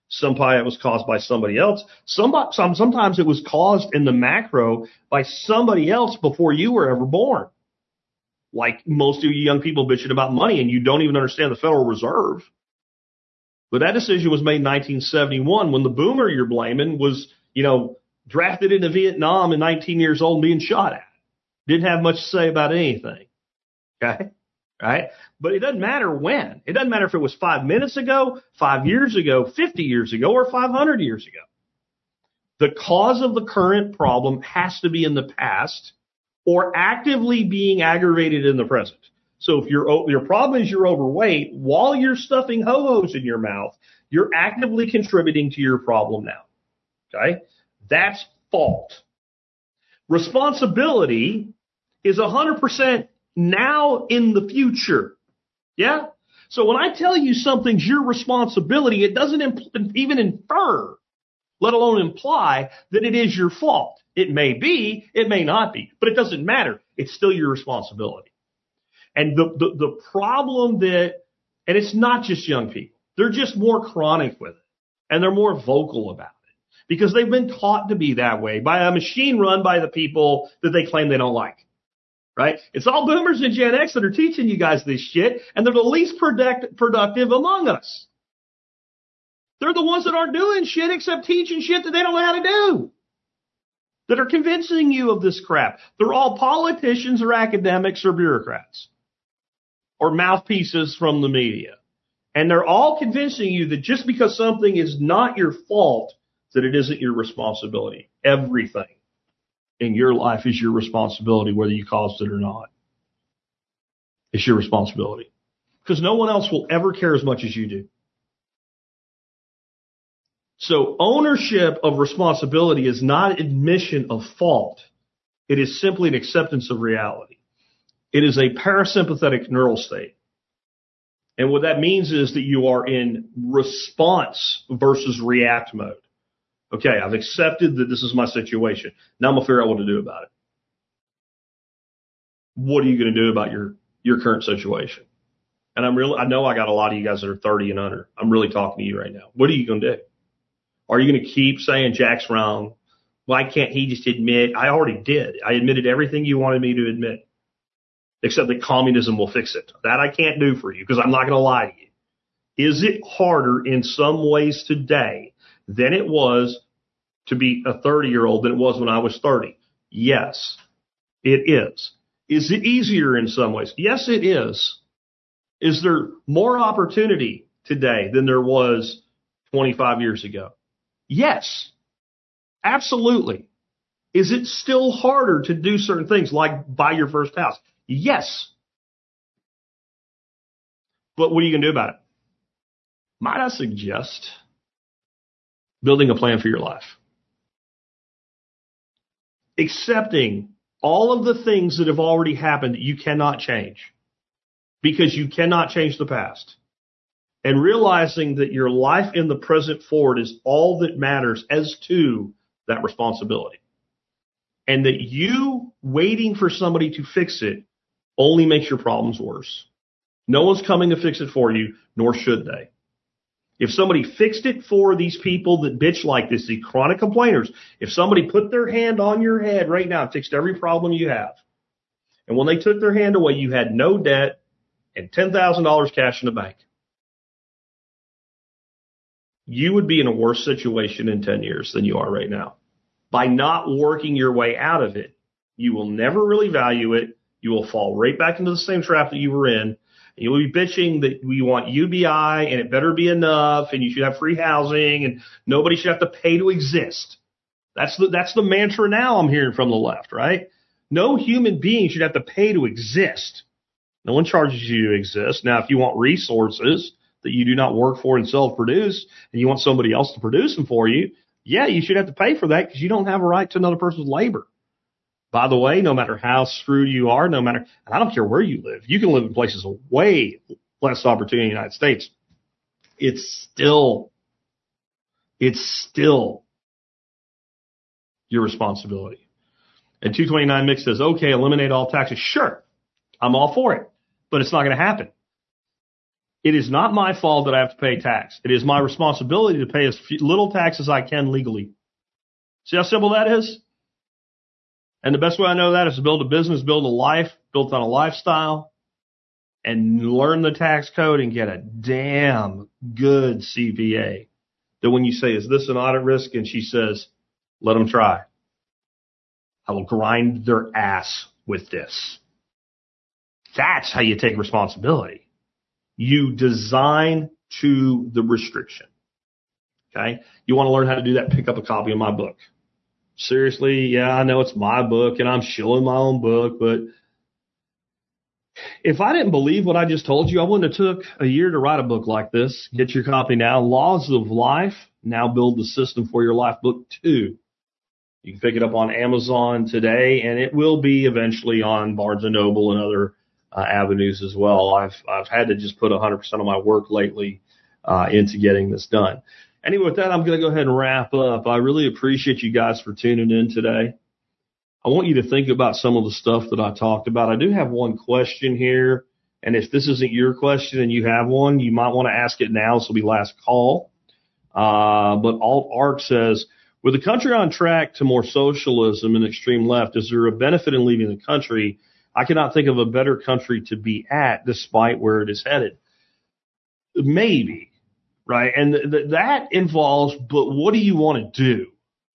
Sometimes it was caused by somebody else. Sometimes it was caused in the macro by somebody else before you were ever born. Like most of you young people bitching about money, and you don't even understand the Federal Reserve. But that decision was made in 1971 when the boomer you're blaming was, drafted into Vietnam at 19 years old and being shot at. Didn't have much to say about anything. Okay? Right? But it doesn't matter when. It doesn't matter if it was 5 minutes ago, 5 years ago, 50 years ago, or 500 years ago. The cause of the current problem has to be in the past or actively being aggravated in the present. So if your problem is you're overweight, while you're stuffing ho-hos in your mouth, you're actively contributing to your problem now. Okay? That's fault. Responsibility is 100% now in the future. Yeah? So when I tell you something's your responsibility, it doesn't even infer, let alone imply, that it is your fault. It may be, it may not be, but it doesn't matter. It's still your responsibility. And the problem and it's not just young people. They're just more chronic with it. And they're more vocal about it because they've been taught to be that way by a machine run by the people that they claim they don't like. Right? It's all boomers and Gen X that are teaching you guys this shit, and they're the least productive among us. They're the ones that aren't doing shit except teaching shit that they don't know how to do, that are convincing you of this crap. They're all politicians or academics or bureaucrats or mouthpieces from the media. And they're all convincing you that just because something is not your fault, that it isn't your responsibility. Everything in your life is your responsibility, whether you caused it or not. It's your responsibility. Because no one else will ever care as much as you do. So ownership of responsibility is not admission of fault. It is simply an acceptance of reality. It is a parasympathetic neural state. And what that means is that you are in response versus react mode. Okay, I've accepted that this is my situation. Now I'm going to figure out what to do about it. What are you going to do about your current situation? And I know I got a lot of you guys that are 30 and under. I'm really talking to you right now. What are you going to do? Are you going to keep saying Jack's wrong? Why can't he just admit? I already did. I admitted everything you wanted me to admit, except that communism will fix it. That I can't do for you because I'm not going to lie to you. Is it harder in some ways today than it was to be a 30-year-old than it was when I was 30? Yes, it is. Is it easier in some ways? Yes, it is. Is there more opportunity today than there was 25 years ago? Yes, absolutely. Is it still harder to do certain things like buy your first house? Yes. But what are you going to do about it? Might I suggest building a plan for your life? Accepting all of the things that have already happened that you cannot change because you cannot change the past. And realizing that your life in the present forward is all that matters as to that responsibility. And that you waiting for somebody to fix it only makes your problems worse. No one's coming to fix it for you, nor should they. If somebody fixed it for these people that bitch like this, the chronic complainers, if somebody put their hand on your head right now and fixed every problem you have, and when they took their hand away, you had no debt and $10,000 cash in the bank, you would be in a worse situation in 10 years than you are right now. By not working your way out of it, you will never really value it. You will fall right back into the same trap that you were in. You will be bitching that we want UBI and it better be enough and you should have free housing and nobody should have to pay to exist. That's the mantra now I'm hearing from the left, right? No human being should have to pay to exist. No one charges you to exist. Now, if you want resources that you do not work for and self-produce and you want somebody else to produce them for you, yeah, you should have to pay for that because you don't have a right to another person's labor. By the way, no matter how screwed you are, and I don't care where you live, you can live in places of way less opportunity in the United States. It's still your responsibility. And 229 Mix says, okay, eliminate all taxes. Sure, I'm all for it, but it's not going to happen. It is not my fault that I have to pay tax. It is my responsibility to pay as little tax as I can legally. See how simple that is? And the best way I know that is to build a business, build a life, built on a lifestyle, and learn the tax code and get a damn good CPA. That when you say, is this an audit risk? And she says, let them try. I will grind their ass with this. That's how you take responsibility. You design to the restriction. Okay? You want to learn how to do that? Pick up a copy of my book. Seriously, yeah, I know it's my book and I'm shilling my own book, but if I didn't believe what I just told you, I wouldn't have took a year to write a book like this. Get your copy now. Laws of Life. Now build the system for your life. Book 2. You can pick it up on Amazon today, and it will be eventually on Barnes & Noble and other avenues as well. I've had to just put 100% of my work lately into getting this done. Anyway, with that, I'm going to go ahead and wrap up. I really appreciate you guys for tuning in today. I want you to think about some of the stuff that I talked about. I do have one question here, and if this isn't your question and you have one, you might want to ask it now. This will be last call. But Alt Arc says, with the country on track to more socialism and extreme left, is there a benefit in leaving the country? I cannot think of a better country to be at despite where it is headed. Maybe, right? And that involves, but what do you want to do?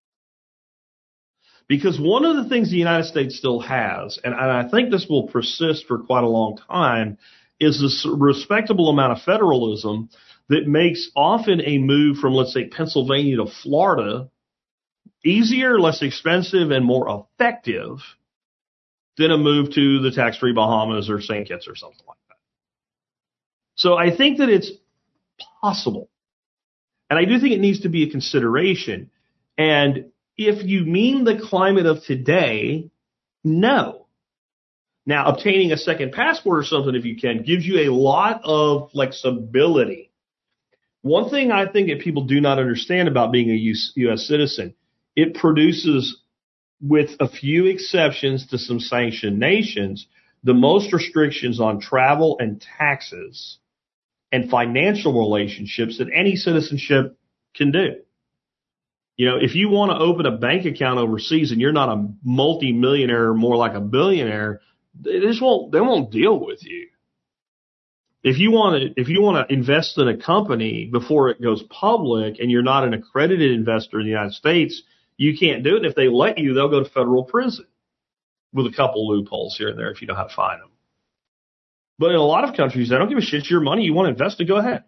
Because one of the things the United States still has, and I think this will persist for quite a long time, is this respectable amount of federalism that makes often a move from, let's say, Pennsylvania to Florida easier, less expensive, and more effective than a move to the tax-free Bahamas or St. Kitts or something like that. So I think that it's possible. And I do think it needs to be a consideration. And if you mean the climate of today, no. Now, obtaining a second passport or something, if you can, gives you a lot of flexibility. One thing I think that people do not understand about being a U.S. citizen, it produces, with a few exceptions to some sanctioned nations, the most restrictions on travel and taxes and financial relationships that any citizenship can do. You know, if you want to open a bank account overseas and you're not a multi-millionaire, more like a billionaire, they won't deal with you. If you want to invest in a company before it goes public and you're not an accredited investor in the United States, you can't do it. And if they let you, they'll go to federal prison with a couple loopholes here and there if you know how to find them. But in a lot of countries, they don't give a shit. It's your money. You want to invest it, go ahead.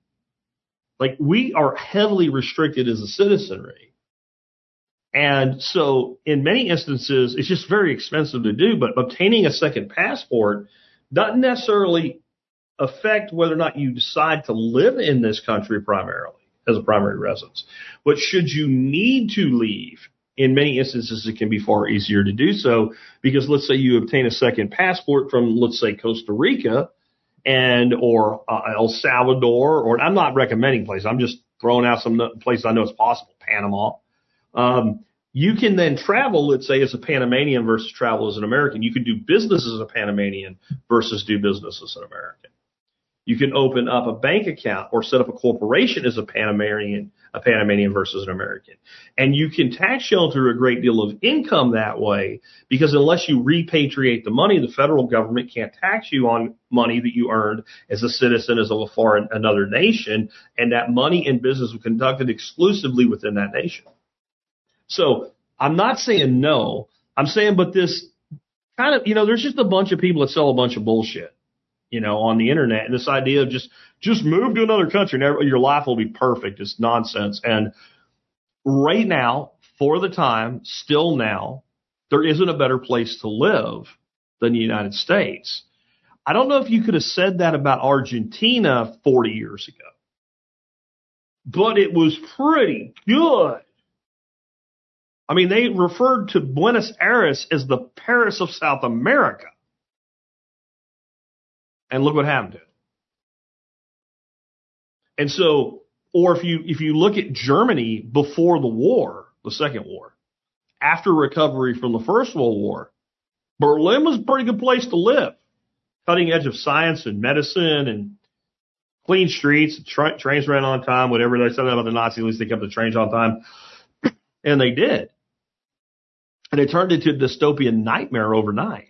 We are heavily restricted as a citizenry. And so in many instances, it's just very expensive to do. But obtaining a second passport doesn't necessarily affect whether or not you decide to live in this country primarily as a primary residence. But should you need to leave, in many instances, it can be far easier to do so because let's say you obtain a second passport from, let's say, Costa Rica or El Salvador, or I'm not recommending places. I'm just throwing out some places I know it's possible, Panama. You can then travel, let's say, as a Panamanian versus travel as an American. You can do business as a Panamanian versus do business as an American. You can open up a bank account or set up a corporation as a Panamanian versus an American. And you can tax shelter a great deal of income that way because unless you repatriate the money, the federal government can't tax you on money that you earned as a citizen of another nation. And that money and business was conducted exclusively within that nation. So I'm not saying no. I'm saying, but this kind of, there's just a bunch of people that sell a bunch of bullshit. On the internet, and this idea of just move to another country and your life will be perfect is nonsense. And right now, for the time, still now, there isn't a better place to live than the United States. I don't know if you could have said that about Argentina 40 years ago, but it was pretty good. I mean, they referred to Buenos Aires as the Paris of South America. And look what happened to it. And so, or if you look at Germany before the war, the Second War, after recovery from the First World War, Berlin was a pretty good place to live. Cutting edge of science and medicine and clean streets, trains ran on time, whatever they said about the Nazis, at least they kept the trains on time. And they did. And it turned into a dystopian nightmare overnight.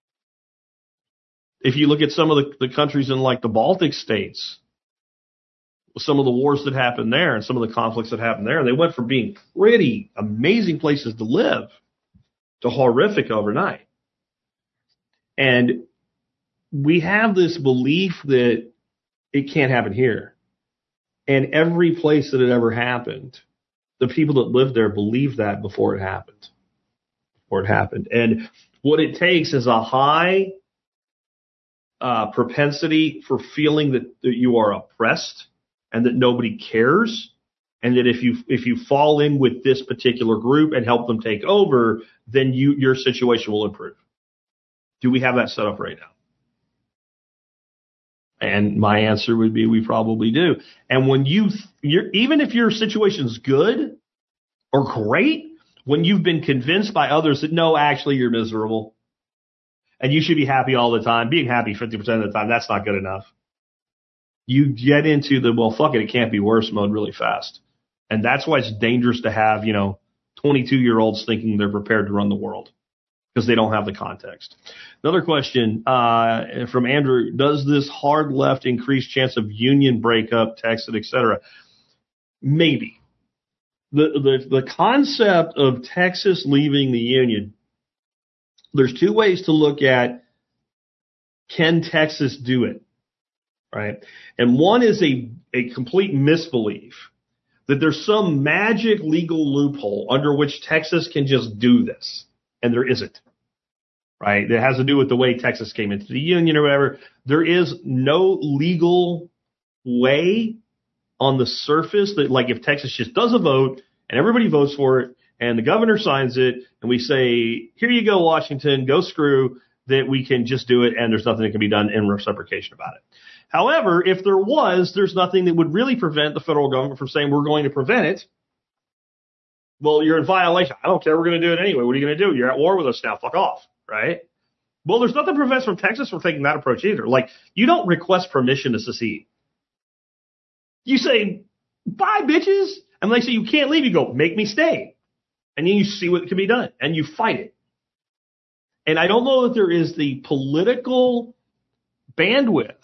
If you look at some of the countries in like the Baltic states, some of the wars that happened there and some of the conflicts that happened there, they went from being pretty amazing places to live to horrific overnight. And we have this belief that it can't happen here. And every place that it ever happened, the people that lived there believed that before it happened. And what it takes is a high propensity for feeling that you are oppressed and that nobody cares, and that if you fall in with this particular group and help them take over, then your situation will improve. Do we have that set up right now? And my answer would be we probably do. And when even if your situation's good or great, when you've been convinced by others that no, actually you're miserable and you should be happy all the time, being happy 50% of the time, that's not good enough. You get into the, well, fuck it can't be worse mode really fast. And that's why it's dangerous to have, 22-year-olds thinking they're prepared to run the world because they don't have the context. Another question from Andrew, does this hard left increase chance of union breakup, Texas, et cetera? Maybe. The concept of Texas leaving the union, there's two ways to look at, can Texas do it? Right? And one is a complete misbelief that there's some magic legal loophole under which Texas can just do this. And there isn't. Right? It has to do with the way Texas came into the union or whatever. There is no legal way on the surface that, like, if Texas just does a vote and everybody votes for it and the governor signs it and we say, here you go, Washington, go screw, that we can just do it and there's nothing that can be done in reciprocation about it. However, if there was, there's nothing that would really prevent the federal government from saying we're going to prevent it. Well, you're in violation. I don't care. We're going to do it anyway. What are you going to do? You're at war with us now. Fuck off. Right? Well, there's nothing prevents from Texas from taking that approach either. Like, you don't request permission to secede. You say, bye, bitches. And they say you can't leave. You go, make me stay. And then you see what can be done. And you fight it. And I don't know that there is the political bandwidth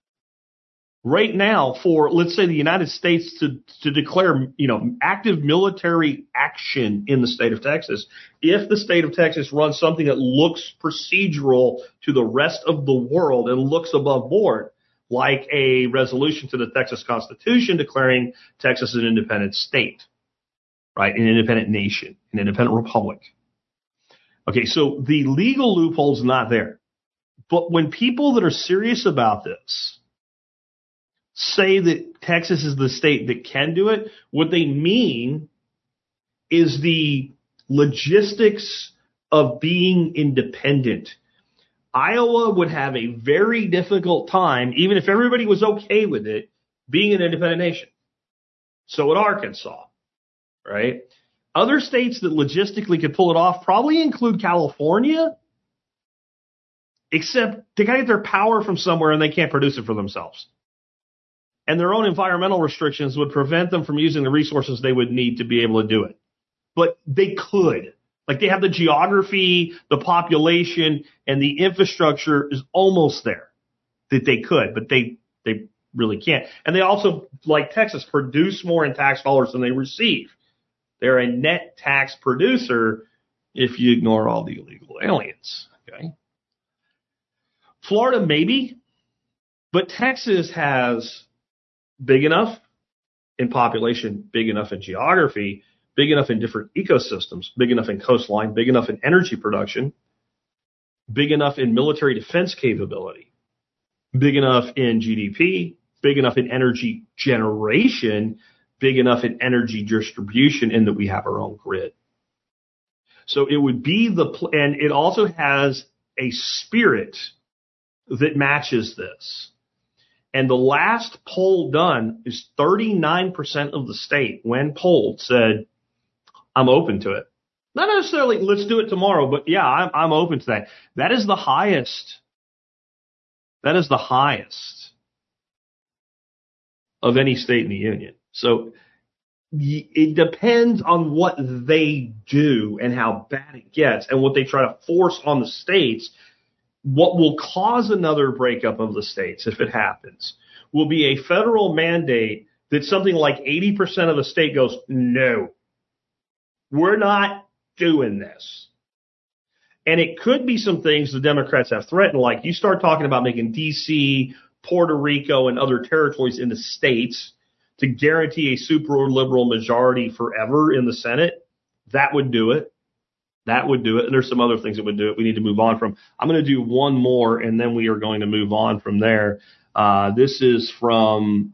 right now for, let's say, the United States to declare, active military action in the state of Texas. If the state of Texas runs something that looks procedural to the rest of the world and looks above board, like a resolution to the Texas Constitution declaring Texas an independent state, right? An independent nation, an independent republic. Okay, so the legal loophole's not there. But when people that are serious about this say that Texas is the state that can do it, what they mean is the logistics of being independent. Iowa would have a very difficult time, even if everybody was okay with it, being an independent nation. So would Arkansas, right? Other states that logistically could pull it off probably include California, except they got to get their power from somewhere and they can't produce it for themselves. And their own environmental restrictions would prevent them from using the resources they would need to be able to do it. But they could. Like, they have the geography, the population, and the infrastructure is almost there that they could, but they really can't. And they also, like Texas, produce more in tax dollars than they receive. They're a net tax producer if you ignore all the illegal aliens. Okay. Florida, maybe, but Texas has big enough in population, big enough in geography, big enough in different ecosystems, big enough in coastline, big enough in energy production, big enough in military defense capability, big enough in GDP, big enough in energy generation, big enough in energy distribution, in that we have our own grid. So it would be and it also has a spirit that matches this. And the last poll done is 39% of the state, when polled, said, I'm open to it. Not necessarily, let's do it tomorrow, but yeah, I'm open to that. That is the highest. That is the highest of any state in the union. So it depends on what they do and how bad it gets and what they try to force on the states. What will cause another breakup of the states, if it happens, will be a federal mandate that something like 80% of the state goes, no, we're not doing this. And it could be some things the Democrats have threatened, like you start talking about making D.C., Puerto Rico, and other territories into states to guarantee a super liberal majority forever in the Senate. That would do it. That would do it. And there's some other things that would do it we need to move on from. I'm going to do one more, and then we are going to move on from there. This is from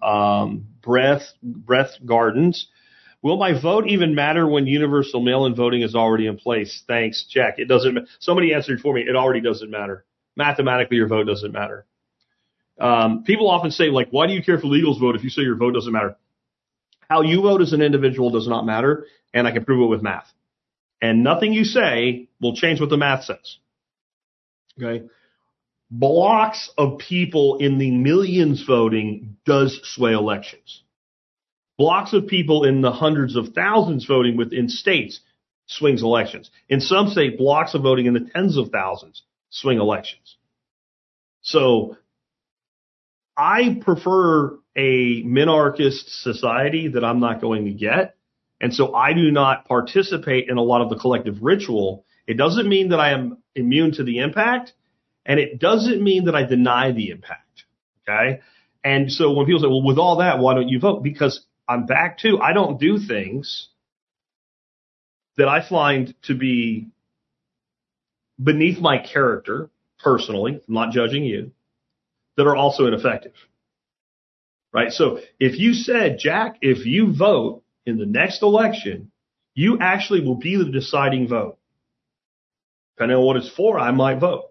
Breath Gardens. Will my vote even matter when universal mail-in voting is already in place? Thanks, Jack. It doesn't. Somebody answered for me. It already doesn't matter. Mathematically, your vote doesn't matter. People often say, like, why do you care for legals vote if you say your vote doesn't matter? How you vote as an individual does not matter, and I can prove it with math. And nothing you say will change what the math says. Okay? Blocks of people in the millions voting does sway elections. Blocks of people in the hundreds of thousands voting within states swings elections. In some states, blocks of voting in the tens of thousands swing elections. So I prefer a minarchist society that I'm not going to get. And so I do not participate in a lot of the collective ritual. It doesn't mean that I am immune to the impact, and it doesn't mean that I deny the impact. Okay? And so when people say, well, with all that, why don't you vote? Because I'm back to, I don't do things that I find to be beneath my character, personally, I'm not judging you, that are also ineffective. Right? So if you said, Jack, if you vote in the next election, you actually will be the deciding vote. Depending on what it's for, I might vote.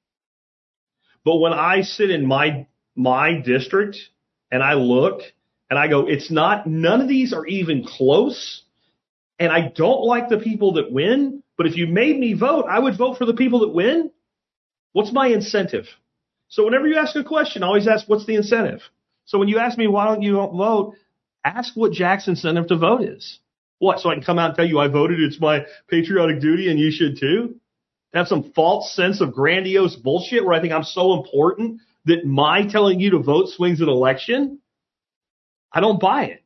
But when I sit in my district and I look and I go, it's not, none of these are even close, and I don't like the people that win, but if you made me vote, I would vote for the people that win. What's my incentive? So whenever you ask a question, I always ask, what's the incentive? So when you ask me, why don't you vote? Ask what Jack's incentive to vote is. What? So I can come out and tell you I voted, it's my patriotic duty, and you should too? Have some false sense of grandiose bullshit where I think I'm so important that my telling you to vote swings an election? I don't buy it.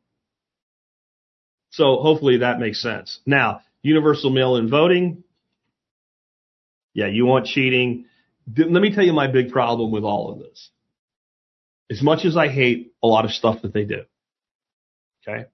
So hopefully that makes sense. Now, universal mail-in voting. Yeah, you want cheating. Let me tell you my big problem with all of this. As much as I hate a lot of stuff that they do, okay?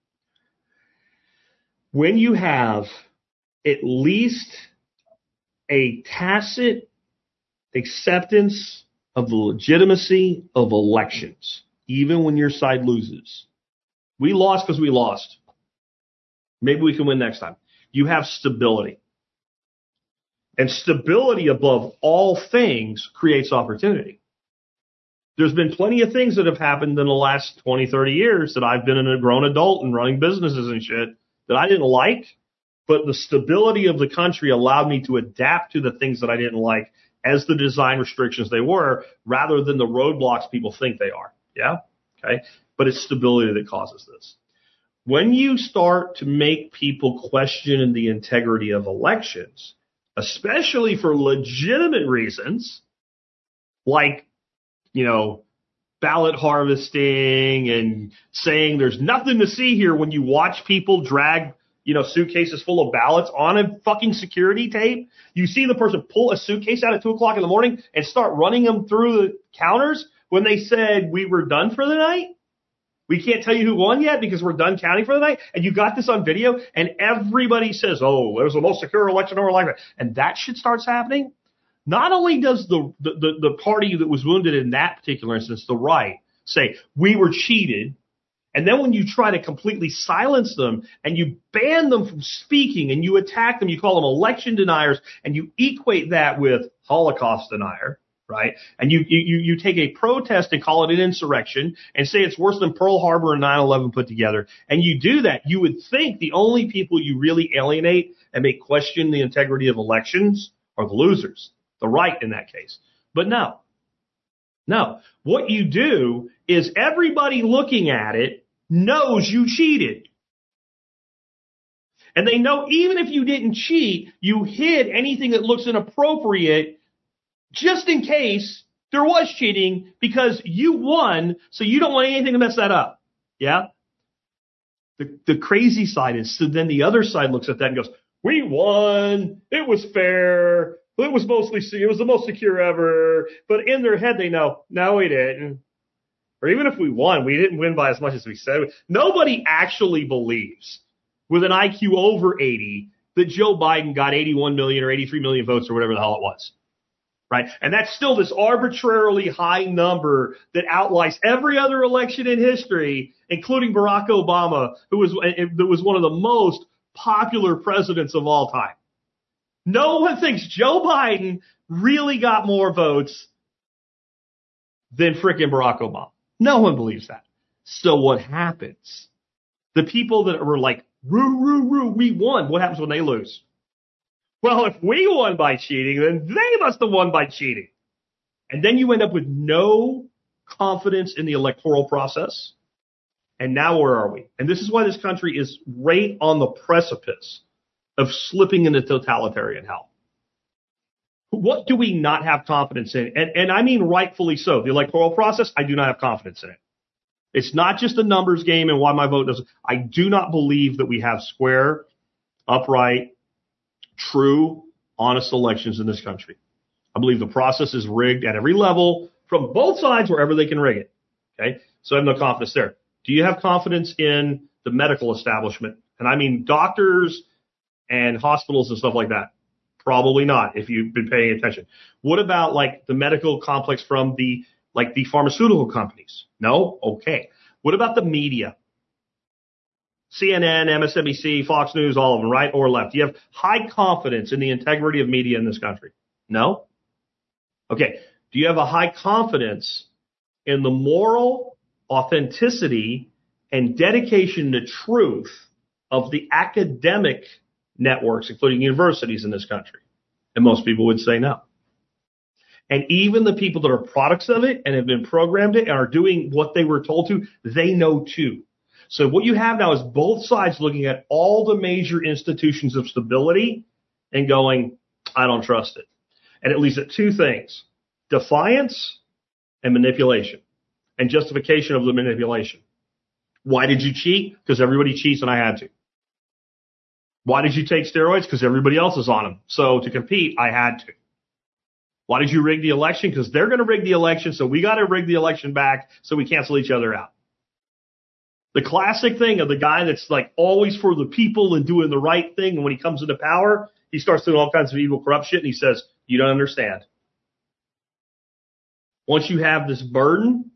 When you have at least a tacit acceptance of the legitimacy of elections, even when your side loses. We lost because we lost. Maybe we can win next time. You have stability. And stability above all things creates opportunity. There's been plenty of things that have happened in the last 20, 30 years that I've been a grown adult and running businesses and shit that I didn't like, but the stability of the country allowed me to adapt to the things that I didn't like as the design restrictions they were, rather than the roadblocks people think they are. Yeah? Okay? But it's stability that causes this. When you start to make people question the integrity of elections, especially for legitimate reasons, like, ballot harvesting and saying there's nothing to see here when you watch people drag, suitcases full of ballots on a fucking security tape. You see the person pull a suitcase out at 2:00 in the morning and start running them through the counters when they said we were done for the night. We can't tell you who won yet because we're done counting for the night. And you got this on video and everybody says, oh, it was the most secure election of our life. And that shit starts happening. Not only does the party that was wounded in that particular instance, the right, say we were cheated, and then when you try to completely silence them and you ban them from speaking and you attack them, you call them election deniers, and you equate that with Holocaust denier, right? And you take a protest and call it an insurrection and say it's worse than Pearl Harbor and 9/11 put together. And you do that, you would think the only people you really alienate and make question the integrity of elections are the losers. The right in that case. But no. What you do is everybody looking at it knows you cheated. And they know even if you didn't cheat, you hid anything that looks inappropriate just in case there was cheating because you won, so you don't want anything to mess that up. Yeah? The crazy side is, so then the other side looks at that and goes, we won. It was fair. It was the most secure ever. But in their head, they know, no, we didn't. Or even if we won, we didn't win by as much as we said. Nobody actually believes with an IQ over 80 that Joe Biden got 81 million or 83 million votes or whatever the hell it was. Right? And that's still this arbitrarily high number that outlies every other election in history, including Barack Obama, who was one of the most popular presidents of all time. No one thinks Joe Biden really got more votes than frickin' Barack Obama. No one believes that. So what happens? The people that were like, we won. What happens when they lose? Well, if we won by cheating, then they must have won by cheating. And then you end up with no confidence in the electoral process. And now where are we? And this is why this country is right on the precipice of slipping into totalitarian hell. What do we not have confidence in? And I mean rightfully so. The electoral process, I do not have confidence in it. It's not just a numbers game and why my vote doesn't. I do not believe that we have square, upright, true, honest elections in this country. I believe the process is rigged at every level from both sides wherever they can rig it. Okay, so I have no confidence there. Do you have confidence in the medical establishment? And I mean doctors and hospitals and stuff like that. Probably not if you've been paying attention. What about like the medical complex from the pharmaceutical companies? No? Okay. What about the media? CNN, MSNBC, Fox News, all of them, right or left? Do you have high confidence in the integrity of media in this country? No? Okay. Do you have a high confidence in the moral authenticity and dedication to truth of the academic networks, including universities in this country? And most people would say no. And even the people that are products of it and have been programmed it and are doing what they were told to, they know too. So what you have now is both sides looking at all the major institutions of stability and going, I don't trust it. And it leads to two things: defiance and manipulation, and justification of the manipulation. Why did you cheat? Because everybody cheats and I had to. Why did you take steroids? Because everybody else is on them. So to compete, I had to. Why did you rig the election? Because they're going to rig the election, so we got to rig the election back so we cancel each other out. The classic thing of the guy that's like always for the people and doing the right thing, and when he comes into power, he starts doing all kinds of evil, corrupt shit, and he says, you don't understand. Once you have this burden,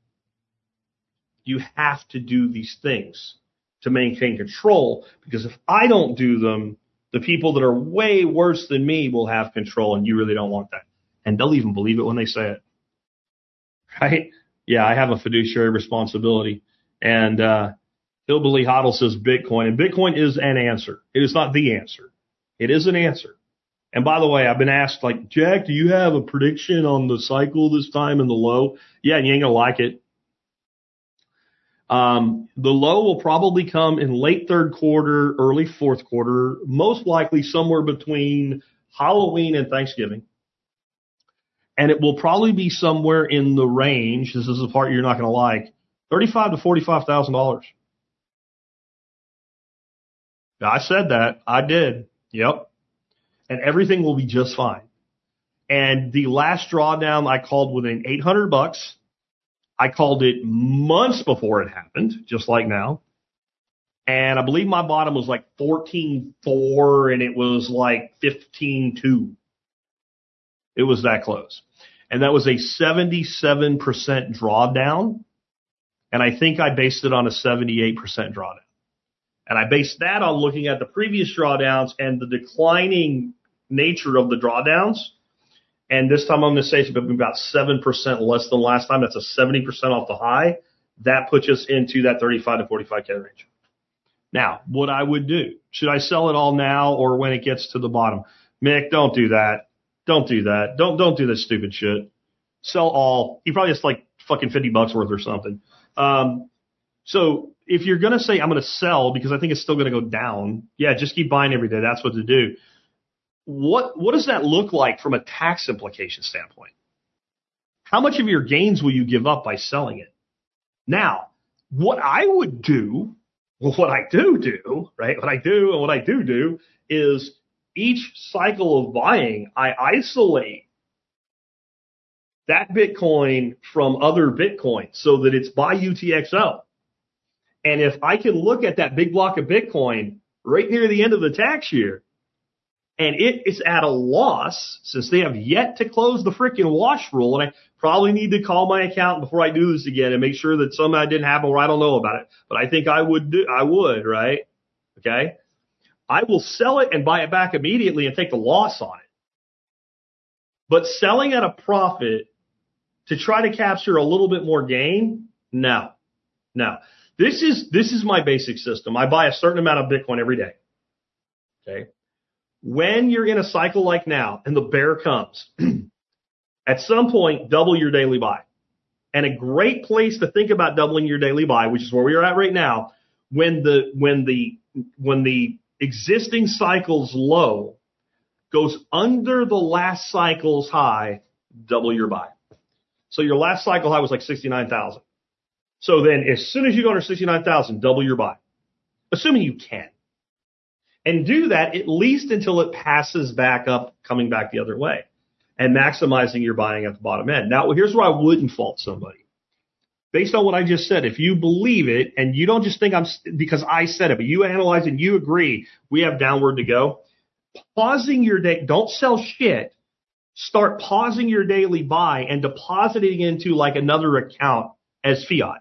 you have to do these things to maintain control, because if I don't do them, the people that are way worse than me will have control, and you really don't want that. And they'll even believe it when they say it. Right? Yeah, I have a fiduciary responsibility. And Hillbilly Hoddle says Bitcoin. And Bitcoin is an answer. It is not the answer. It is an answer. And by the way, I've been asked, like, Jack, do you have a prediction on the cycle this time and the low? Yeah, and you ain't going to like it. The low will probably come in late third quarter, early fourth quarter, most likely somewhere between Halloween and Thanksgiving. And it will probably be somewhere in the range, this is the part you're not going to like, $35,000 to $45,000. I said that. I did. Yep. And everything will be just fine. And the last drawdown I called within $800. I called it months before it happened, just like now. And I believe my bottom was like 14.4 and it was like 15.2. It was that close. And that was a 77% drawdown. And I think I based it on a 78% drawdown. And I based that on looking at the previous drawdowns and the declining nature of the drawdowns. And this time I'm going to say it's about 7% less than last time. That's a 70% off the high. That puts us into that 35 to 45K range. Now, what I would do, should I sell it all now or when it gets to the bottom? Mick, don't do that. Don't do that. Don't do this stupid shit. Sell all. He probably has like fucking $50 worth or something. So if you're going to say, I'm going to sell because I think it's still going to go down, yeah, just keep buying every day. That's what to do. What does that look like from a tax implication standpoint? How much of your gains will you give up by selling it? Now, what I would do, what I do, right? What I do and what I do is each cycle of buying, I isolate that Bitcoin from other Bitcoins so that it's by UTXO. And if I can look at that big block of Bitcoin right near the end of the tax year, and it is at a loss since they have yet to close the freaking wash rule, and I probably need to call my accountant before I do this again and make sure that somehow it didn't happen where I don't know about it. But I think I would, right? Okay. I will sell it and buy it back immediately and take the loss on it. But selling at a profit to try to capture a little bit more gain, no. This is my basic system. I buy a certain amount of Bitcoin every day. Okay. When you're in a cycle like now and the bear comes, at some point, double your daily buy. And a great place to think about doubling your daily buy, which is where we are at right now, when the existing cycle's low goes under the last cycle's high, double your buy. So your last cycle high was like 69,000. So then as soon as you go under 69,000, double your buy, assuming you can. And do that at least until it passes back up, coming back the other way, and maximizing your buying at the bottom end. Now, here's where I wouldn't fault somebody. Based on what I just said, if you believe it and you don't just think because I said it, but you analyze and you agree we have downward to go, pausing your day, don't sell shit. Start pausing your daily buy and depositing into like another account as fiat.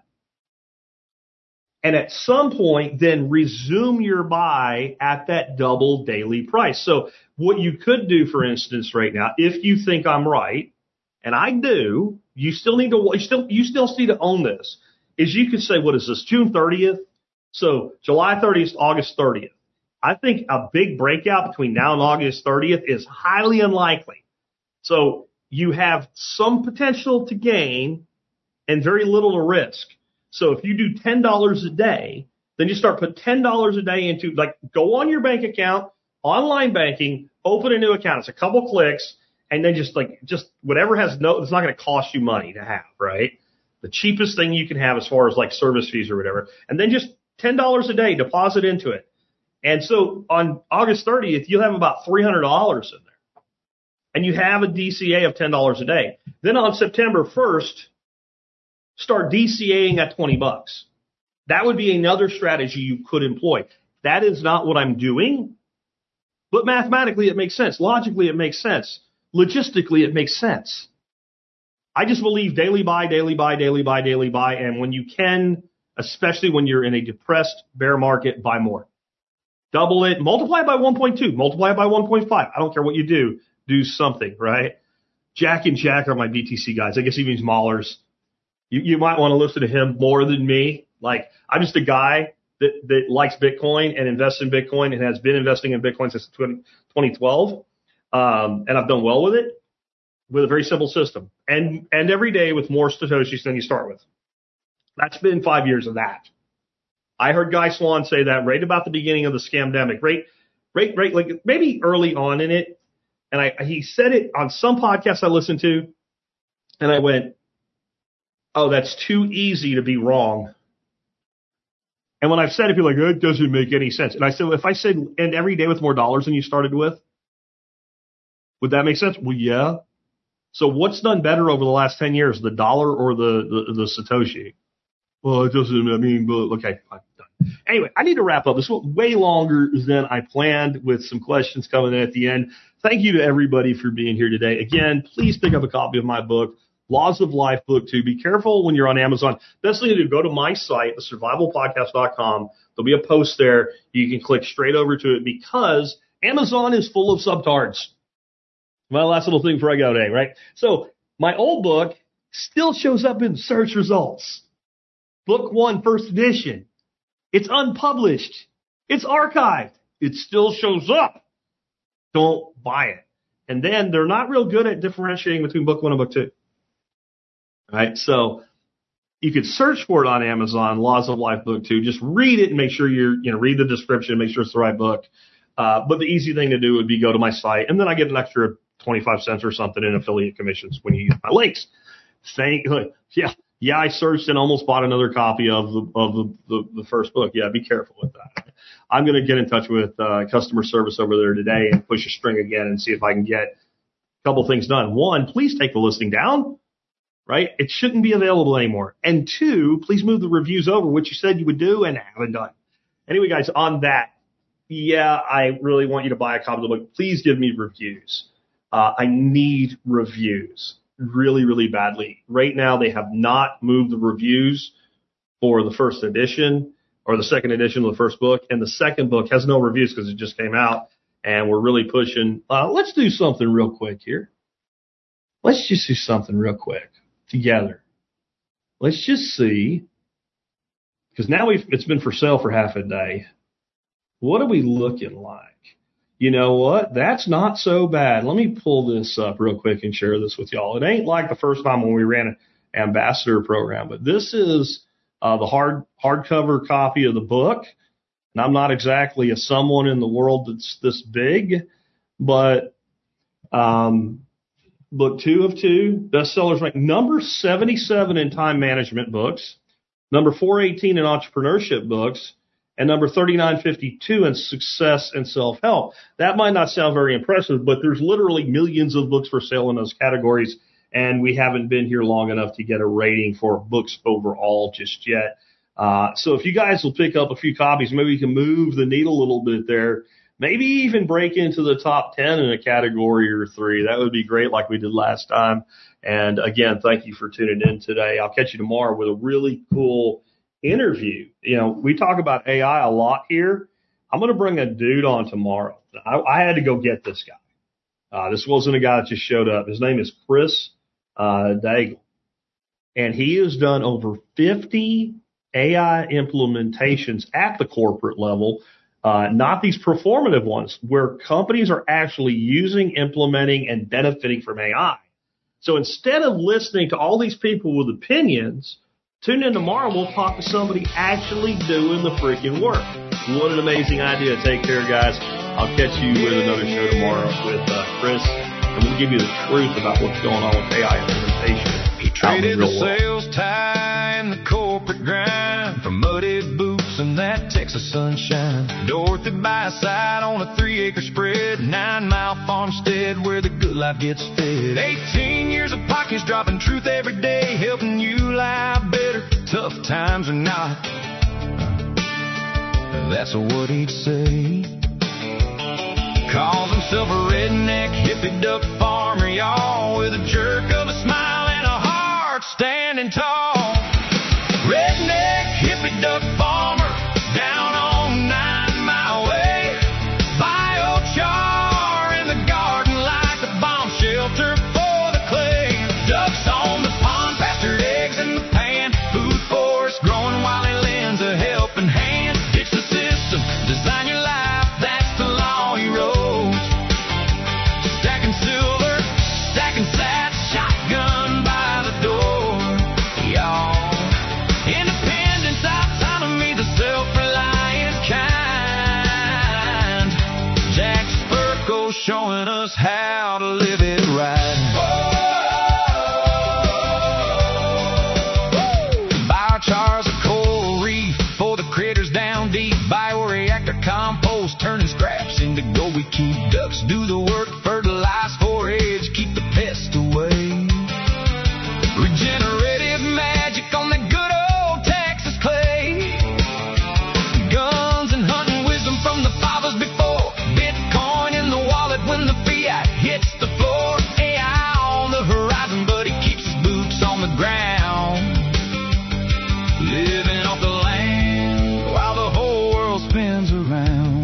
And at some point, then resume your buy at that double daily price. So what you could do, for instance, right now, if you think I'm right, and I do, you still need to own this, is you could say, what is this, June 30th? So July 30th, August 30th. I think a big breakout between now and August 30th is highly unlikely. So you have some potential to gain and very little to risk. So if you do $10 a day, then you start put $10 a day into, like, go on your bank account, online banking, open a new account. It's a couple clicks, and then just whatever it's not going to cost you money to have, right? The cheapest thing you can have as far as like service fees or whatever. And then just $10 a day, deposit into it. And so on August 30th, you'll have about $300 in there. And you have a DCA of $10 a day. Then on September 1st, start DCAing at $20. That would be another strategy you could employ. That is not what I'm doing, but mathematically it makes sense. Logically it makes sense. Logistically it makes sense. I just believe daily buy, and when you can, especially when you're in a depressed bear market, buy more. Double it, multiply it by 1.2, multiply it by 1.5. I don't care what you do something, right? Jack and Jack are my BTC guys. I guess he means Maulers. You might want to listen to him more than me. Like, I'm just a guy that likes Bitcoin and invests in Bitcoin and has been investing in Bitcoin since 2012. And I've done well with it with a very simple system. And every day with more Satoshis than you start with. That's been 5 years of that. I heard Guy Swan say that right about the beginning of the scamdemic, right, like maybe early on in it. And he said it on some podcast I listened to, and I went, oh, that's too easy to be wrong. And when I've said it, people are like, it doesn't make any sense. And I said, if I said, and every day with more dollars than you started with, would that make sense? Well, yeah. So what's done better over the last 10 years, the dollar or the Satoshi? Well, it doesn't, okay, I'm done. Anyway, I need to wrap up. This went way longer than I planned with some questions coming in at the end. Thank you to everybody for being here today. Again, please pick up a copy of my book, Laws of Life Book 2. Be careful when you're on Amazon. Best thing to do, go to my site, thesurvivalpodcast.com. There'll be a post there. You can click straight over to it because Amazon is full of subtards. My last little thing before I go today, right? So my old book still shows up in search results. Book 1, first edition. It's unpublished. It's archived. It still shows up. Don't buy it. And then they're not real good at differentiating between book 1 and book 2. All right, so You could search for it on Amazon, Laws of Life Book 2. Just read it and make sure read the description, make sure it's the right book. But the easy thing to do would be go to my site, and then I get an extra 25 cents or something in affiliate commissions when you use my links. Yeah, I searched and almost bought another copy of the first book. Yeah, be careful with that. I'm going to get in touch with customer service over there today and push a string again and see if I can get a couple things done. One, please take the listing down, right? It shouldn't be available anymore. And two, please move the reviews over, which you said you would do and haven't done. Anyway, guys, on that, yeah, I really want you to buy a copy of the book. Please give me reviews. I need reviews really, really badly. Right now, they have not moved the reviews for the first edition or the second edition of the first book. And the second book has no reviews because it just came out. And we're really pushing. Let's do something real quick here. Let's just do something real quick together. Let's just see. Because now it's been for sale for half a day. What are we looking like? You know what? That's not so bad. Let me pull this up real quick and share this with y'all. It ain't like the first time when we ran an ambassador program, but this is the hardcover copy of the book. And I'm not exactly someone in the world that's this big, but book 2 of 2, bestsellers ranked number 77 in time management books, number 418 in entrepreneurship books, and number 3952 in success and self-help. That might not sound very impressive, but there's literally millions of books for sale in those categories, and we haven't been here long enough to get a rating for books overall just yet. So if you guys will pick up a few copies, maybe we can move the needle a little bit there. Maybe even break into the top 10 in a category or 3. That would be great like we did last time. And again, thank you for tuning in today. I'll catch you tomorrow with a really cool interview. We talk about AI a lot here. I'm going to bring a dude on tomorrow. I had to go get this guy. This wasn't a guy that just showed up. His name is Chris Daigle. And he has done over 50 AI implementations at the corporate level, not these performative ones, where companies are actually using, implementing, and benefiting from AI. So instead of listening to all these people with opinions, tune in tomorrow. We'll talk to somebody actually doing the freaking work. What an amazing idea. Take care, guys. I'll catch you with another show tomorrow with Chris, and we'll give you the truth about what's going on with AI implementation. He traded the sales tie and the corporate grind for muddy boots and that Texas sunshine. Dorothy by his side on a 3-acre spread, 9-mile farmstead where the good life gets fed. 18 years of pockets dropping truth every day, helping you live better, tough times or not. That's what he'd say. Calls himself a redneck hippie duck farmer, y'all, with a jerk of a smile and a heart standing tall. Redneck hippie duck farmer down on 9 Mile Way. Biochar in the garden like the bomb shelter for the clay. Ducks on the pond, pastured eggs in the pan. Food forest growing while he lends a helping hand. Ditch the system, design your life, that's the law he wrote. Stacking silver, stacking sats, shotgun by the door. Y'all, independence, autonomy, the self-reliant kind. Jack Spurko showing us how to live it right. Biochar's a coral reef for the critters down deep. Bioreactor compost, turning scraps into gold. We keep ducks, do the work, fertilize, forage, keep the pests away. Regenerative magic on that good old Texas clay. Guns and hunting wisdom from the fathers before. Bitcoin in the wallet when the fiat hits the floor. AI on the horizon, but he keeps his boots on the ground. Living off the land while the whole world spins around.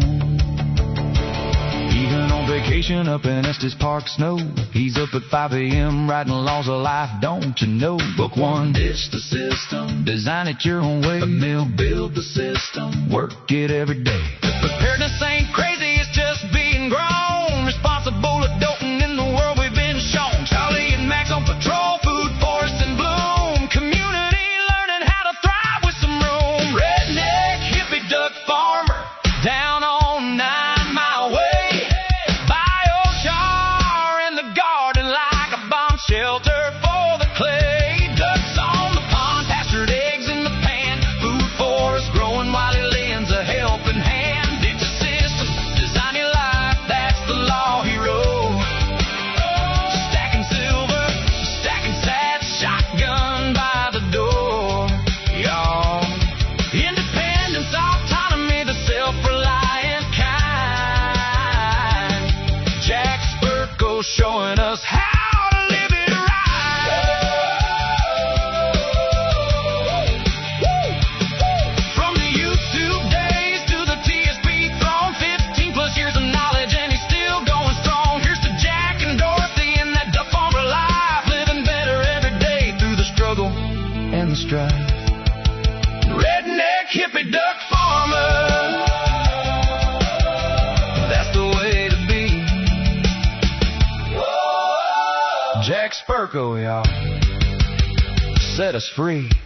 Even on vacation up in Estes Park snow, he's up at 5 a.m. writing laws of life, don't you know? Book 1, ditch the system, design it your own way. A mill, build the system, work it every day. Preparedness ain't crazy, it's just being grown. Responsible adulting in the world we've been shown. Charlie and Max on patrol, food forest in bloom. Community learning stride. Redneck hippie duck farmer, that's the way to be. Jack Spurko, y'all, set us free.